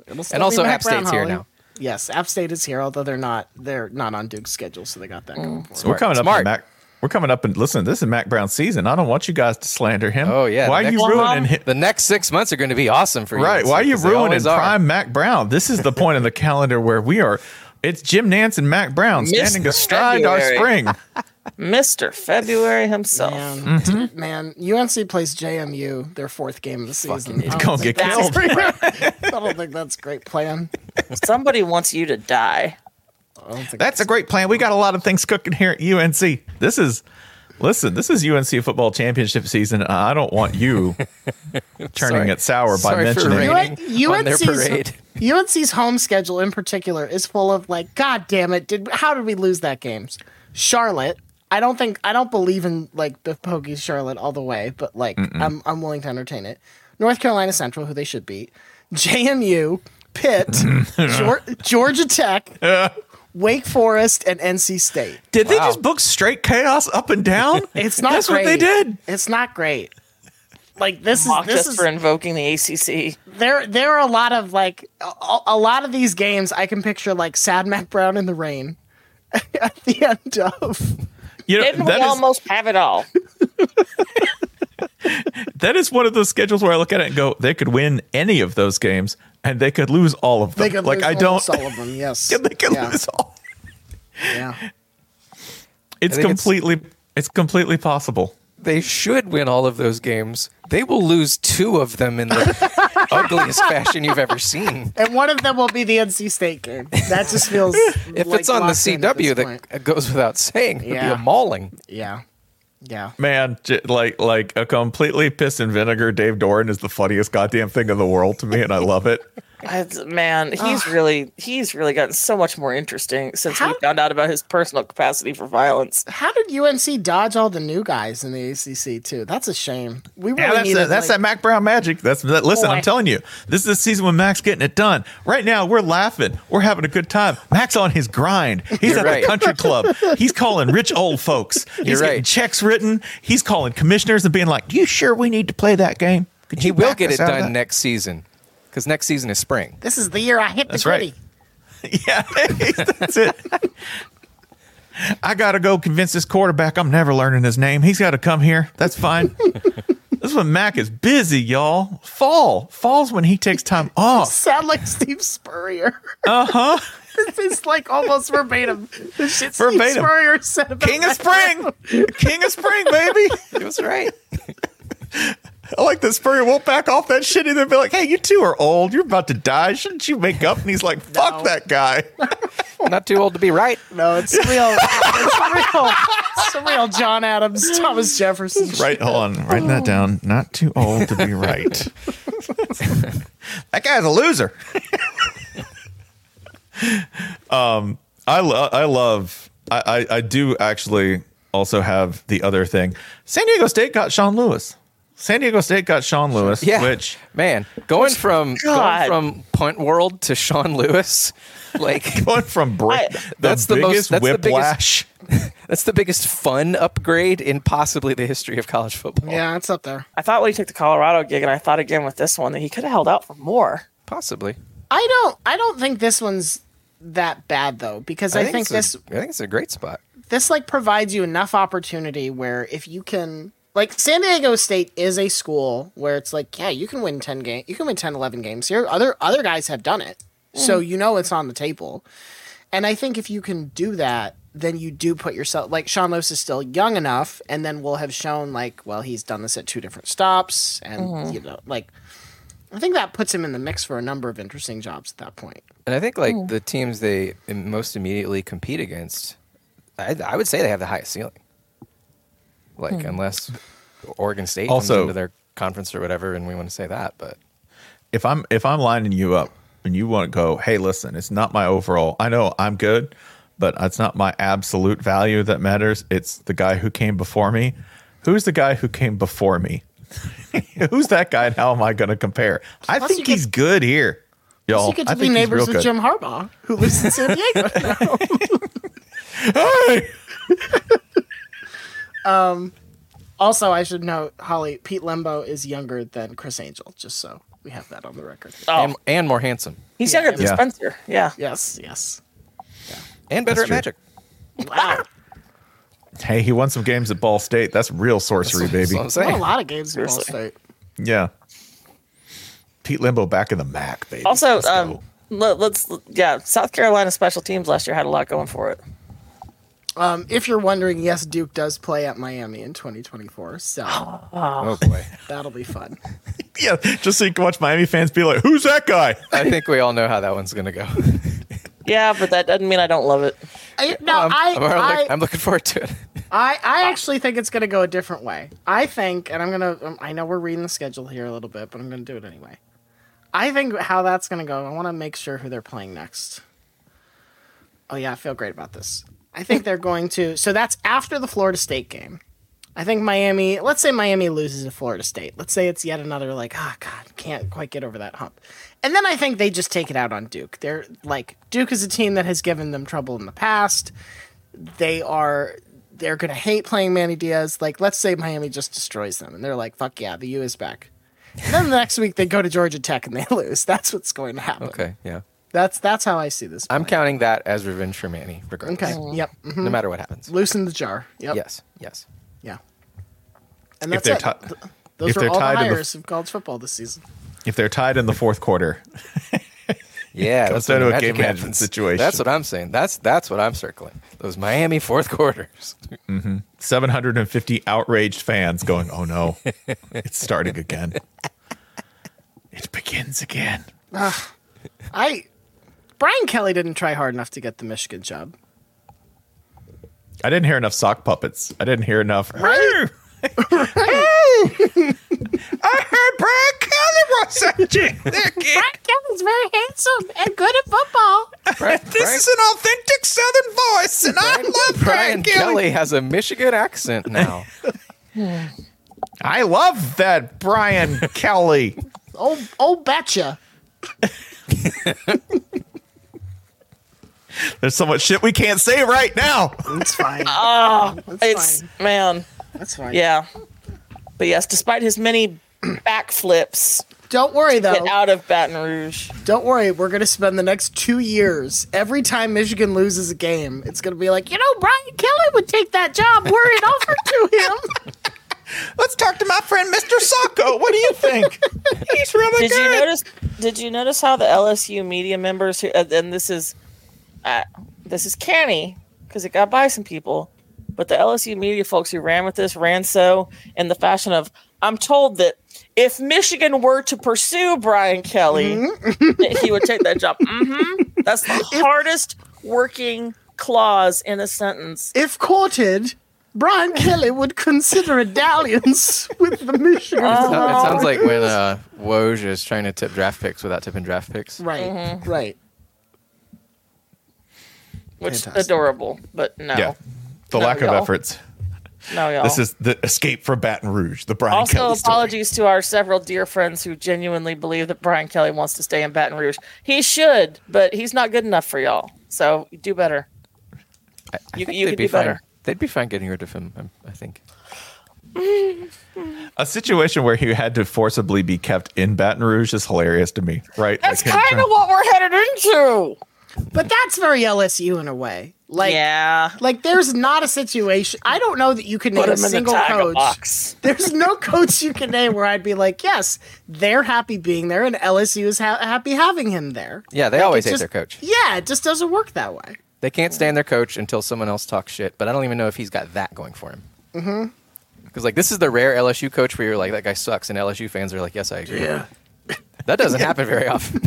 It'll still And be also Matt App State's Brown, here Holly. now. Yes, App State is here, although they're not. They're not on Duke's schedule, so they got that going for them. We're coming Smart. up. In Mac, we're coming up and listen. This is Mac Brown's season. I don't want you guys to slander him. Oh, yeah, Why the are you next- ruining him? The next six months are going to be awesome for you. Right? Why are you ruining always are. prime Mac Brown? This is the point in the calendar where we are. It's Jim Nance and Mac Brown standing Mister astride our February. spring. Mister February himself. Man, Mm-hmm. dude, man, U N C plays J M U their fourth game of the season. Fucking I It's don't gonna think get that's killed. great. I don't think that's a great plan. Somebody wants you to die. I don't think That's a great plan. We got a lot of things cooking here at U N C. This is, listen, this is U N C football championship season. I don't want you turning Sorry. it sour by Sorry for mentioning. raining U N- on their UNC's parade. U N C's home schedule in particular is full of like, God damn it! Did how did we lose that games? Charlotte. I don't think I don't believe in like the Pokies Charlotte all the way, but like I'm I'm willing to entertain it. North Carolina Central, who they should beat. J M U, Pitt, Geor- Georgia Tech, Wake Forest, and N C State. Did they Wow. just book straight chaos up and down? It's not That's great. what they did. It's not great. Like this is Mocked this us is for invoking the A C C. there there are a lot of like a, a lot of these games I can picture like sad Mac Brown in the rain at the end of. You know, Didn't we that is almost have it all? that is one of those schedules where I look at it and go, they could win any of those games and they could lose all of them. They could like lose I don't. almost all of them. Yes, they could yeah. lose all. Yeah. It's think it's- completely. It's completely possible. They should win all of those games. They will lose two of them in the ugliest fashion you've ever seen. And one of them will be the N C State game. That just feels. If like it's on the locked C in at W, this point. that goes without saying. It'd Yeah. be a mauling. Yeah. Yeah. Man, j- like like a completely piss and vinegar Dave Doran is the funniest goddamn thing in the world to me, and I love it. It's- Man, he's really he's really gotten so much more interesting since How- we found out about his personal capacity for violence. How did U N C dodge all the new guys in the A C C too? That's a shame. We really Yeah, that's, needed, that, that's like, that Mac Brown magic. That's that. Listen, Boy. I'm telling you, this is the season when Mac's getting it done. Right now, we're laughing, we're having a good time. Mac's on his grind. He's You're at right. the country club. He's calling rich old folks. He's You're getting right. checks written. He's calling commissioners and being like, "You sure we need to play that game? Could He you will back get us it out of done that?" next season because next season is spring. This is the year I hit That's the right. gritty. Yeah, that's it. I got to go convince this quarterback I'm never learning his name. He's got to come here. That's fine. This is when Mac is busy, y'all. Fall. Fall's when he takes time off. Sound like Steve Spurrier. Uh huh. It's like almost verbatim. The shit Verbatim. Steve Spurrier said about King of Mac Brown. Spring. King of Spring, baby. He was right. I like that Spurrier won't back off that shit either. Be like, hey, you two are old. You're about to die. Shouldn't you make up? And he's like, fuck No. that guy. Not too old to be right. No, it's real. It's real. It's a real John Adams, Thomas Jefferson. shit. Right, hold on. Writing that down. Not too old to be right. That guy's a loser. um, I, lo- I love, I, I, I do actually also have the other thing. San Diego State got Sean Lewis. San Diego State got Sean Lewis, Yeah, which man, going from God. going from punt world to Sean Lewis, like going from break, I- the That's the most- biggest that's the biggest- whiplash. that's the biggest fun upgrade in possibly the history of college football. Yeah, it's up there. I thought when he took the Colorado gig, and I thought again with this one that he could have held out for more. Possibly. I don't. I don't think this one's that bad though, because I, think, it's this A, I think it's a great spot. this like provides you enough opportunity where if you can, like, San Diego State is a school where it's like, yeah, you can win ten games, you can win ten, eleven games here. Other other guys have done it, so you know it's on the table. And I think if you can do that, then you do put yourself, like, Sean Lewis is still young enough, and then we'll have shown, like, well, he's done this at two different stops, and you know, like, I think that puts him in the mix for a number of interesting jobs at that point. And I think like the teams they im- most immediately compete against, I, I would say they have the highest ceiling. Like unless Oregon State Also- comes into their conference or whatever, and we want to say that, but if I'm if I'm lining you up and you want to go, hey, listen, it's not my overall. I know I'm good, but it's not my absolute value that matters. It's the guy who came before me. Who's the guy who came before me? Who's that guy, and how am I going to compare? I Plus think you get- he's good here, So y'all. you get to I be think he's neighbors real with good. Jim Harbaugh, who lives in San Diego now. Hey! Also, I should note, Holly, Pete Lembo is younger than Chris Angel, just so We have that on the record. Oh, And, and more handsome. he's Yeah, younger than yeah. Spencer. Yeah. Yes, yes. And better That's at true. magic. Wow. Hey, he won some games at Ball State. That's real sorcery, That's baby. what I'm Won saying. a lot of games in Ball Seriously. State. Yeah. Pete Limbo back in the M A C, baby. Also, Let's um, go. let, let's yeah, South Carolina special teams last year had a lot going for it. Um, if you're wondering, yes, Duke does play at Miami in twenty twenty-four, so Oh, boy. that'll be fun. Yeah, just so you can watch Miami fans be like, "Who's that guy?" I think we all know how that one's going to go. Yeah, but that doesn't mean I don't love it. I, no, I'm, I, I'm, already- I, I'm looking forward to it. I, I actually think it's going to go a different way. I think, and I'm going to, I know we're reading the schedule here a little bit, but I'm going to do it anyway. I think how that's going to go, I want to make sure who they're playing next. Oh, yeah, I feel great about this. I think they're going to, so that's after the Florida State game. I think Miami, let's say Miami loses to Florida State. Let's say it's yet another, like, ah, oh, God, can't quite get over that hump. And then I think they just take it out on Duke. They're like, Duke is a team that has given them trouble in the past. They are, they're going to hate playing Manny Diaz. Like, let's say Miami just destroys them and they're like, fuck yeah, the U is back. And then the next week they go to Georgia Tech and they lose. That's what's going to happen. Okay, yeah. That's that's how I see this. I'm playing. counting that as revenge for Manny, regardless. Okay. Yep. mhm. No matter what happens. Loosen the jar. Yep. Yes, yes. Yeah. And If that's they're it. ti- Th- Those if are they're all the tied in the- hires of college football this season. If they're tied in the fourth quarter, Yeah, Comes that's when down to the a game magic management happens. situation. That's what I'm saying. That's that's what I'm circling. Those Miami fourth quarters. seven hundred fifty outraged fans going, "Oh no, it's starting again. It begins again." I Brian Kelly didn't try hard enough to get the Michigan job. I didn't hear enough sock puppets. I didn't hear enough. Right. I heard Brian Kelly was watching. Brian Kelly's very handsome and good at football. Brian, This is an authentic Southern voice, and I love Brian Kelly has a Michigan accent now. I love that Brian Kelly. Oh, oh, betcha. There's so much shit we can't say right now. It's fine. Oh, That's it's fine. man, That's fine. yeah. But yes, despite his many backflips, Don't worry though. get out of Baton Rouge. Don't worry. We're gonna spend the next two years every time Michigan loses a game. It's gonna be like, you know, Brian Kelly would take that job were it offered to him. Let's talk to my friend Mister Sacco. What do you think? He's really Did you good. notice? Did you notice how the L S U media members who, uh, and this is, uh, this is canny because it got by some people, but the L S U media folks who ran with this ran so in the fashion of, I'm told that if Michigan were to pursue Brian Kelly, that he would take that job. hmm That's the hardest working clause in a sentence. If courted, Brian Kelly would consider a dalliance with the Michigan. It Uh-huh. sounds like when uh, Woj is trying to tip draft picks without tipping draft picks. Right, right. Which Fantastic. adorable, but no. Yeah, the No, lack of y'all. efforts. No, y'all. This is the escape from Baton Rouge. The Brian Also, Kelly story. apologies to our several dear friends who genuinely believe that Brian Kelly wants to stay in Baton Rouge. He should, but he's not good enough for y'all. So do better. I, I You- think you they'd could be do fine. better. They'd be fine getting rid of him. I'm- I think. A situation where he had to forcibly be kept in Baton Rouge is hilarious to me, right? That's Like him kind of what we're headed into. But that's very L S U in a way. Like, yeah. like there's not a situation. I don't know that you can name Put a him in the single tiger coach. box. There's no coach you can name where I'd be like, yes, they're happy being there, and L S U is ha- happy having him there. Yeah, they Like, always it hate just- their coach. Yeah, it just doesn't work that way. They can't stand their coach until someone else talks shit. But I don't even know if he's got that going for him. Mm-hmm. Because like this is the rare L S U coach where you're like, that guy sucks, and L S U fans are like, yes, I agree. Yeah. That doesn't happen very often.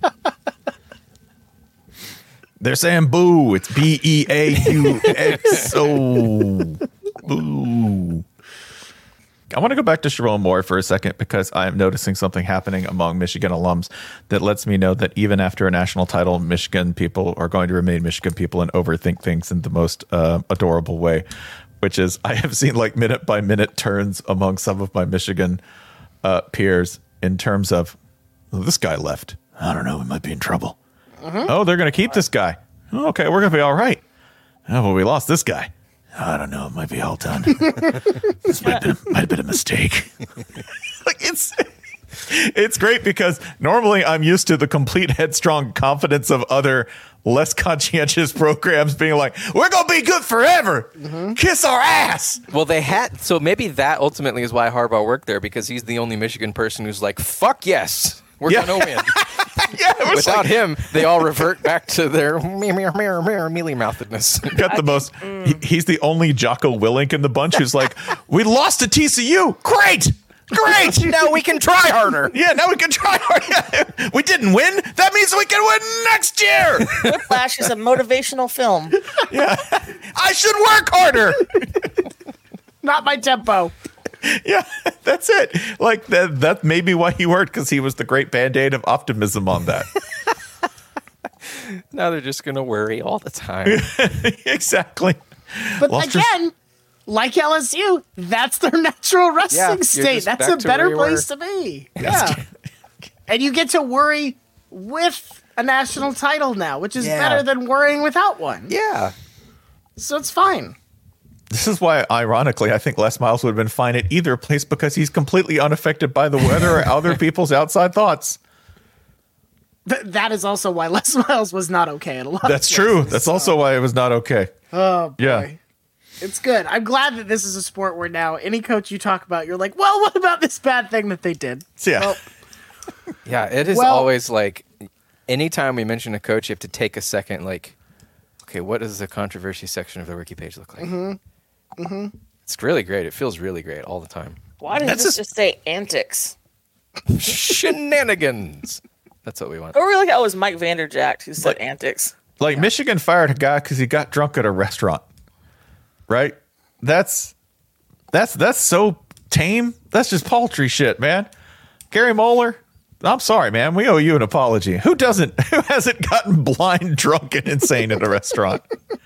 They're saying boo. It's B E A U X O. Boo. I want to go back to Sherrone Moore for a second because I am noticing something happening among Michigan alums that lets me know that even after a national title, Michigan people are going to remain Michigan people and overthink things in the most uh, adorable way, which is I have seen like minute by minute turns among some of my Michigan uh, peers in terms of, well, this guy left. I don't know. We might be in trouble. Oh, they're going to keep this guy. Oh, okay, we're going to be all right. Oh, well, we lost this guy. I don't know. It might be all done. This might have been, might have been a mistake. Like it's It's great because normally I'm used to the complete headstrong confidence of other less conscientious programs being like, we're going to be good forever. Mm-hmm. Kiss our ass. Well, they had, so maybe that ultimately is why Harbaugh worked there, because he's the only Michigan person who's like, fuck yes, we're Yeah. going to win. Yeah, it was Without like, him, they all revert back to their meow, meow, meow, meow, mealy-mouthedness. got the most, he, he's the only Jocko Willink in the bunch who's like, we lost to T C U. Great. Great. Now we can try harder. Yeah, now we can try hard. We didn't win. That means we can win next year. Whiplash is a motivational film. Yeah. I should work harder. Not my tempo. Yeah, that's it. Like that that may be why he worked, because he was the great band-aid of optimism on that. Now they're just going to worry all the time. Exactly. But Lost your- again, like L S U, that's their natural resting Yeah, you're state. just That's back a to better where you place were. to be. Yeah. And you get to worry with a national title now, which is Yeah. better than worrying without one. Yeah. So it's fine. This is why, ironically, I think Les Miles would have been fine at either place, because he's completely unaffected by the weather or other people's outside thoughts. Th- that is also why Les Miles was not okay at a lot. That's of true. places, That's so- also why it was not okay. Oh boy. Yeah. It's good. I'm glad that this is a sport where now any coach you talk about, you're like, well, what about this bad thing that they did? Yeah. Well, Yeah, it is Well- always like, anytime we mention a coach, you have to take a second, like, okay, what does the controversy section of the wiki page look like? Mm-hmm. Mm-hmm. It's really great. It feels really great all the time. Why didn't That's this a- just say antics? Shenanigans. That's what we want. Or really, oh, it was Mike Vanderjagt who said Like- antics. Like Michigan fired a guy because he got drunk at a restaurant. Right? That's that's that's so tame. That's just paltry shit, man. Gary Moeller, I'm sorry, man. We owe you an apology. Who doesn't? Who hasn't gotten blind, drunk, and insane at a restaurant?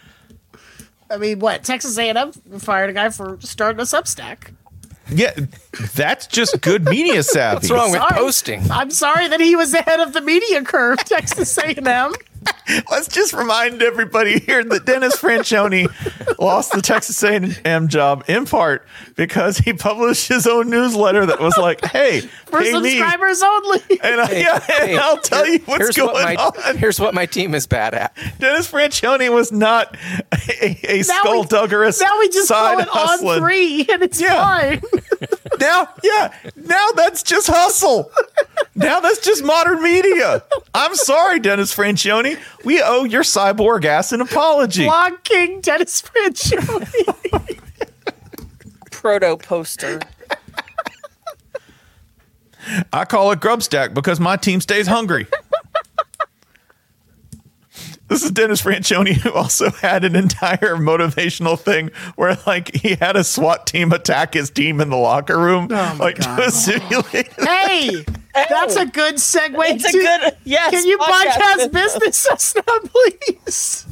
I mean, what? Texas A and M fired a guy for starting a Substack. Yeah, that's just good media savvy. What's wrong with Sorry. posting? I'm sorry that he was ahead of the media curve, Texas A and M. Let's just remind everybody here that Dennis Franchione lost the Texas A and M job in part because he published his own newsletter that was like, "Hey, For pay me, subscribers only. and, I, yeah, and Hey, I'll tell you what's here's going what my, on." Here's what my team is bad at. Dennis Franchione was not a, a skullduggerous Now we just side call it hustling. on three, and it's Yeah. fine. Now, yeah, now that's just hustle. Now that's just modern media. I'm sorry, Dennis Franchione. We owe your cyborg ass an apology. Blog King Dennis Franchione. Proto poster. I call it Grubstack because my team stays hungry. This is Dennis Franchione, who also had an entire motivational thing where, like, he had a SWAT team attack his team in the locker room, my like God. to simulate. Hey, that's a good segue. It's a to, good yes. Can you podcast, podcast business us now, please?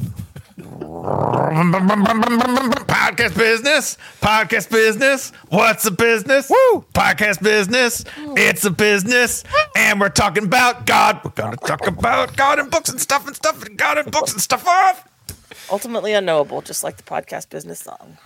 Podcast business, podcast business. What's a business? Woo! Podcast business. It's a business, and we're talking about God. We're gonna talk about God and books and stuff and stuff and God and books and stuff off. Ultimately unknowable, just like the podcast business song.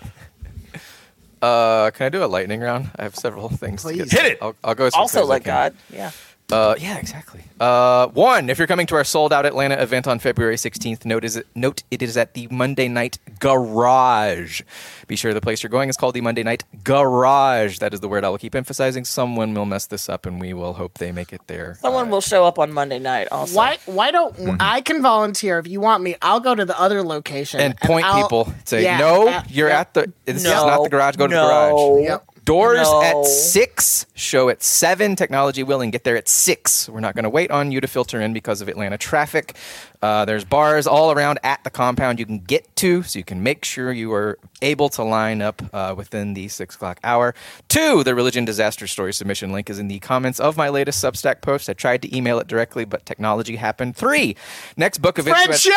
Uh, can I do a lightning round? I have several things. to Please. get- Hit it. I'll, I'll go as Also quickly as I like can. God. Yeah. Uh, yeah, exactly. Uh, one, if you're coming to our sold-out Atlanta event on February sixteenth, note, is it, note it is at the Monday Night Garage. Be sure the place you're going is called the Monday Night Garage. That is the word I will keep emphasizing. Someone will mess this up, and we will hope they make it there. Someone Uh, will show up on Monday night also. Why? Why don't I can volunteer if you want me? I'll go to the other location and point I'll- people. Say, Yeah, no, uh, you're yeah. at the. This No, is not the garage. Go to no. the garage. Yep. Doors No. at six, show at seven. Technology willing, get there at six. We're not going to wait on you to filter in because of Atlanta traffic. Uh, there's bars all around at the compound you can get to, so you can make sure you are able to line up uh, within the six o'clock hour. Two, the religion disaster story submission link is in the comments of my latest Substack post. I tried to email it directly, but technology happened. Three, next book of instrument.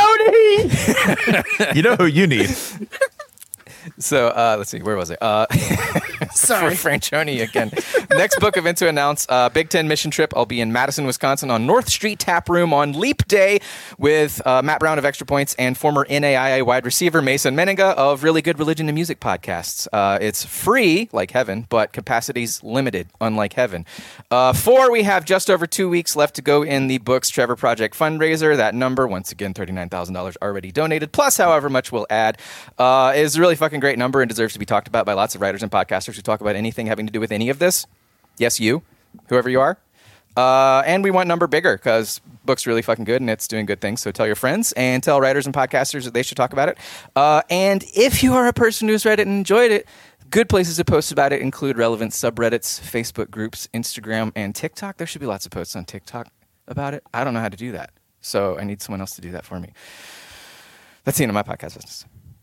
Franchione. You know who you need. So uh, let's see, where was it? Uh, Sorry. For Franchione again. Next book event to announce, uh, Big Ten mission trip. I'll be in Madison, Wisconsin on North Street Tap Room on Leap Day with uh, Matt Brown of Extra Points and former N A I A wide receiver Mason Meninga of Really Good Religion and Music podcasts. Uh, it's free, like heaven, but capacity's limited, unlike heaven. Uh, four, we have just over two weeks left to go in the Books Trevor Project fundraiser. That number, once again, thirty-nine thousand dollars already donated, plus however much we'll add, uh, is a really fucking great number and deserves to be talked about by lots of writers and podcasters who talk about anything having to do with any of this. Yes, you, whoever you are. Uh, and we want number bigger because book's really fucking good and it's doing good things. So tell your friends and tell writers and podcasters that they should talk about it. Uh, and if you are a person who's read it and enjoyed it, good places to post about it include relevant subreddits, Facebook groups, Instagram, and TikTok. There should be lots of posts on TikTok about it. I don't know how to do that. So I need someone else to do that for me. That's the end of my podcast business.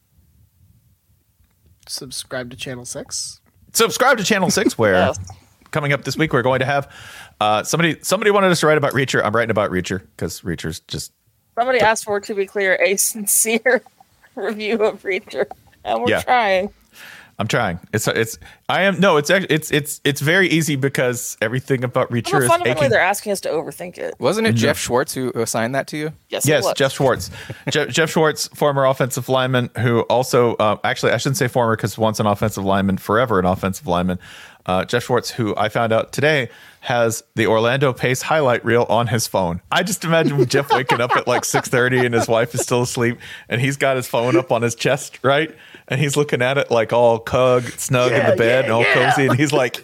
Subscribe to Channel six. Subscribe to Channel six, where Yes. coming up this week we're going to have uh, somebody. Somebody wanted us to write about Reacher. I'm writing about Reacher because Reacher's just Somebody asked for, to be clear, a sincere review of Reacher, and we're Yeah. trying. I'm trying. It's it's I am no. It's actually it's it's it's very easy because everything about Reacher Well, is fundamentally, aching. they're asking us to overthink it. Wasn't it Jeff Schwartz who assigned that to you? Yes, it Yes, was. Jeff Schwartz. Je- Jeff Schwartz, former offensive lineman, who also uh, actually I shouldn't say former because once an offensive lineman, forever an offensive lineman. Uh, Jeff Schwartz, who I found out today has the Orlando Pace highlight reel on his phone. I just imagine Jeff waking up at like six thirty and his wife is still asleep and he's got his phone up on his chest, right? And he's looking at it like all cug, snug in the bed and all cozy, and he's like,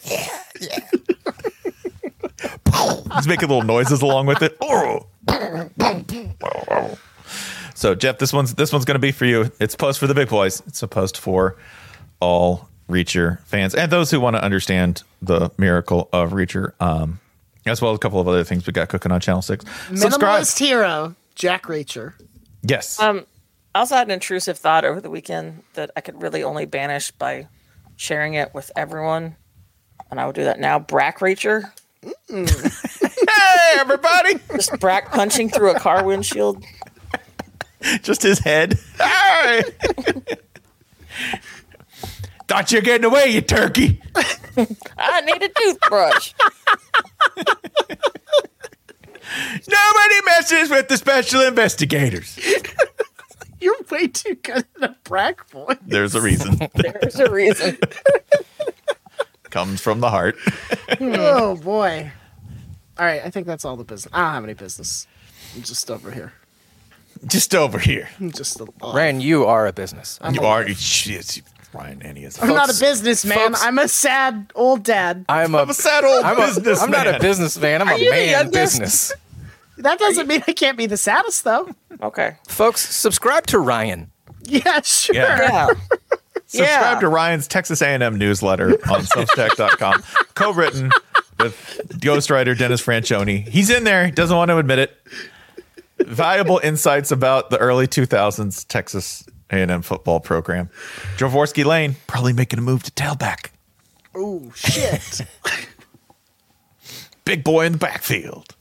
he's making little noises along with it. So Jeff, this one's this one's going to be for you. It's a post for the big boys. It's a post for all Reacher fans and those who want to understand the miracle of Reacher, um, as well as a couple of other things we got cooking on Channel Six. Subscribe. Minimalist hero, Jack Reacher. Yes. Um, I also had an intrusive thought over the weekend that I could really only banish by sharing it with everyone, and I would do that now. Brack Reacher, Hey, everybody! just Brack punching through a car windshield. Just his head. Hey! Thought you were getting away, you turkey. I need a toothbrush. Nobody messes with the special investigators. You're way too good at a Brack voice. There's a reason. There's a reason. Comes from the heart. Oh boy. All right, I think that's all the business. I don't have any business. I'm just over here. Just over here. I'm just. A, oh. Ryan, you are a business. You are shit. Ryan Annie is. I'm not a businessman. folks- I'm a sad old dad. I'm a, I'm a sad old I'm a- businessman. I'm not a businessman. I'm a you the man youngest? business. That doesn't mean I can't be the saddest, though. Okay. Folks, subscribe to Ryan. Yeah, sure. Yeah. Yeah. Subscribe Yeah. to Ryan's Texas A and M newsletter on Substack dot com, co-written with ghostwriter Dennis Franchione. He's in there. He doesn't want to admit it. Valuable insights about the early two thousands Texas A and M football program. Javorsky Lane probably making a move to tailback. Oh shit. Big boy in the backfield.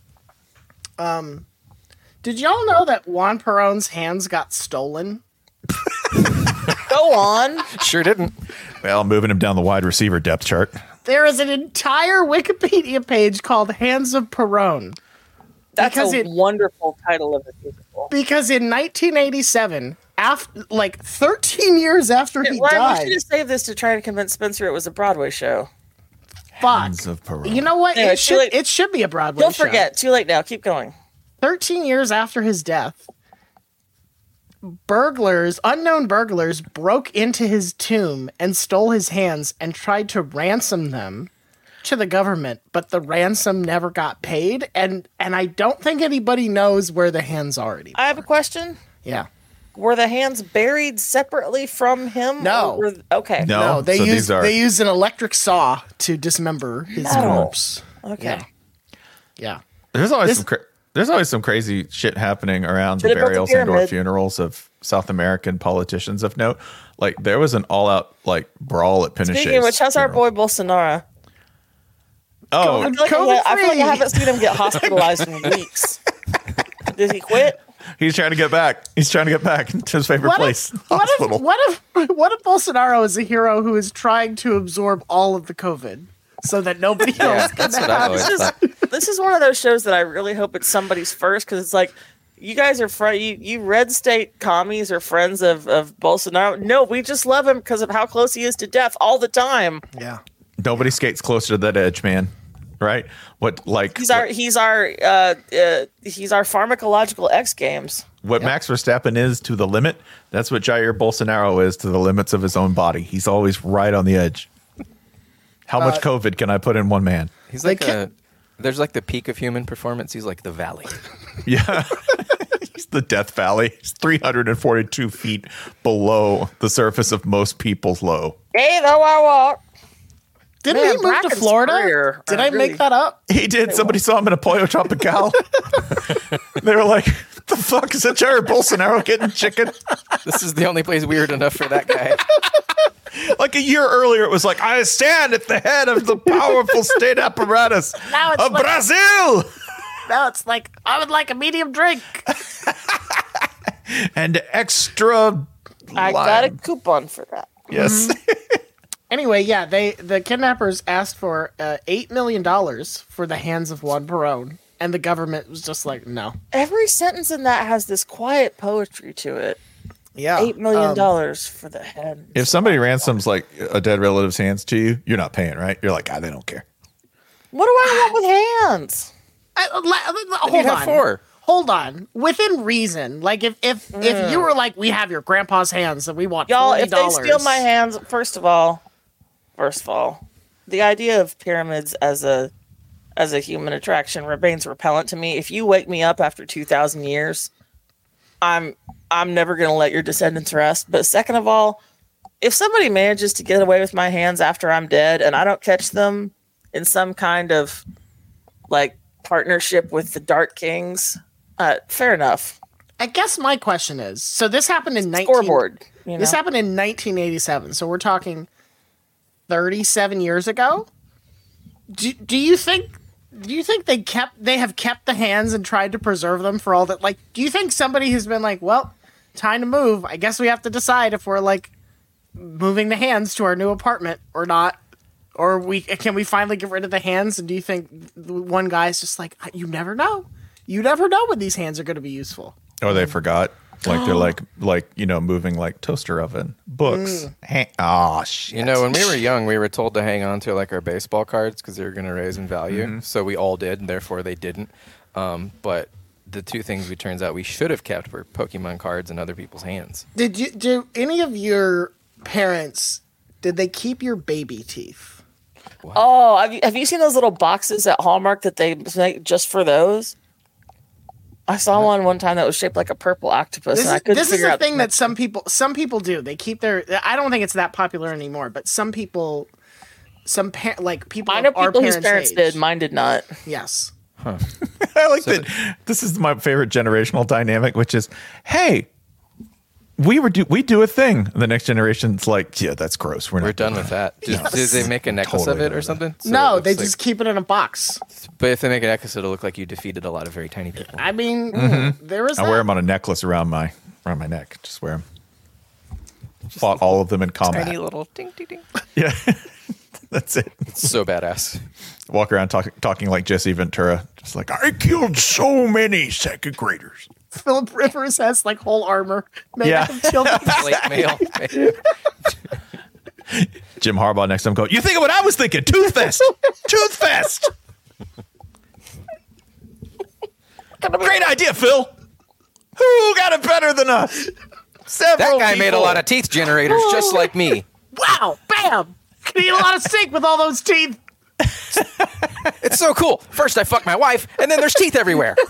Did y'all know that Juan Perón's hands got stolen? Go on. Sure didn't. Well, moving him down the wide receiver depth chart. There is an entire Wikipedia page called Hands of Perón. That's Because a it- wonderful title of a musical. Because in nineteen eighty-seven, after like thirteen years after he Ryan, we died, should have saved this to try to convince Spencer it was a Broadway show. fuck. Hands of Perón. You know what? Anyway, it too should late. it should be a Broadway Don't show. forget. Too late now. Keep going. thirteen years after his death, burglars, unknown burglars, broke into his tomb and stole his hands and tried to ransom them to the government, but the ransom never got paid, and and I don't think anybody knows where the hands are anymore. I have a question. Yeah. Were the hands buried separately from him? No. or were- okay. No, No, they so used these are they used an electric saw to dismember his No. corpse. Okay. Yeah. Yeah. There's always This- some cra- there's always some crazy shit happening around the Should've built the burials and or pyramid. funerals of South American politicians of note. Like there was an all out like brawl at Pinochet's. Speaking of which, how's our funeral. boy Bolsonaro? Oh, I feel, like I, COVID I feel like I free. haven't seen him get hospitalized in weeks. Did he quit? He's trying to get back. He's trying to get back to his favorite What place. if, what hospital. if what if what if Bolsonaro is a hero who is trying to absorb all of the COVID so that nobody Yeah, else can that's what I've have always it? This is, thought. this is one of those shows that I really hope it's somebody's first because it's like, you guys are fr- you, you red state commies are friends of, of Bolsonaro. No, we just love him because of how close he is to death all the time. Yeah. Nobody skates closer to that edge, man. Right? What like He's our he's our uh, uh, he's our pharmacological X Games. what Max Verstappen is to the limit? That's what Jair Bolsonaro is to the limits of his own body. He's always right on the edge. How much Uh, COVID can I put in one man? He's They like can't- a, there's like the peak of human performance. He's like the valley. Yeah. He's the Death Valley. He's three hundred forty-two feet below the surface of most people's low. Hey, though I walk. Didn't Man, he move to Bracken's Florida? career, Did uh, I really- make that up? He did. Somebody saw him in a Pollo Tropical. They were like, the fuck is that Jair Bolsonaro getting chicken? This is the only place weird enough for that guy. Like a year earlier, it was like, I stand at the head of the powerful state apparatus Now it's of like- Brazil. Now it's like, I would like a medium drink. And extra I lime. got a coupon for that. Yes. Anyway, yeah, they the kidnappers asked for uh, eight million dollars for the hands of Juan Perón, and the government was just like, no. Every sentence in that has this quiet poetry to it. Yeah, Eight million um, dollars for the head. If somebody ransoms like a dead relative's hands to you, you're not paying, right? You're like, ah, they don't care. What do I want with hands? I, uh, la- hold You'd on. have four. Hold on. Within reason, like if if if you were like, we have your grandpa's hands and we want Y'all, forty if they dollars. steal my hands, first of all, first of all, the idea of pyramids as a as a human attraction remains repellent to me. If you wake me up after two thousand years, I'm I'm never going to let your descendants rest. But second of all, if somebody manages to get away with my hands after I'm dead and I don't catch them in some kind of like partnership with the Dark Kings, uh, fair enough. I guess my question is, so this happened in nineteen Scoreboard. You know? This happened in nineteen eighty-seven. So we're talking thirty-seven years ago. Do, do you think do you think they kept they have kept the hands and tried to preserve them for all that? Like, do you think somebody has been like, well, time to move. I guess we have to decide if we're like moving the hands to our new apartment or not. Or we can we finally get rid of the hands? And do you think one guy's just like, you never know. You never know when these hands are going to be useful. Oh, they forgot. Like they're like like you know moving like toaster oven books. Mm. Oh shit! You know, when we were young, we were told to hang on to like our baseball cards because they were going to raise in value. So we all did, and therefore they didn't. Um, but the two things we turns out we should have kept were Pokemon cards in other people's hands. Did you do any of your parents? Did they keep your baby teeth? Oh, have you, have you seen those little boxes at Hallmark that they make just for those? I saw one one time that was shaped like a purple octopus, This and I is, couldn't this is figure a out thing that some people some people do. They keep their. I don't think it's that popular anymore, but some people, some par- like people. I know of our people whose parents age- did. Mine did not. Yes. I like that. This is my favorite generational dynamic, which is, hey, we were do we do a thing. The next generation's like, yeah, that's gross. We're, We're not done doing with that. that. Did, Yes. did they make a necklace Totally of it done or with something? So it No, looks they like- just keep it in a box. But if they make a necklace, it'll look like you defeated a lot of very tiny people. I mean, there is. I that. wear them on a necklace around my around my neck. Just wear them. Fought all of them in combat. Tiny little ding ding ding. Yeah, that's it. So badass. Walk around talking talking like Jesse Ventura, just like I killed so many second graders. Philip Rivers has like whole armor made Yeah. out of children. Plate mail. Jim Harbaugh next time go, you think of what I was thinking? Toothfest! Toothfest! Great idea, Phil. Who got it better than us? Several That guy made a people. lot of teeth generators just like me. Wow! Bam! Could eat a lot of steak with all those teeth. It's so cool. First I fuck my wife, and then there's teeth everywhere.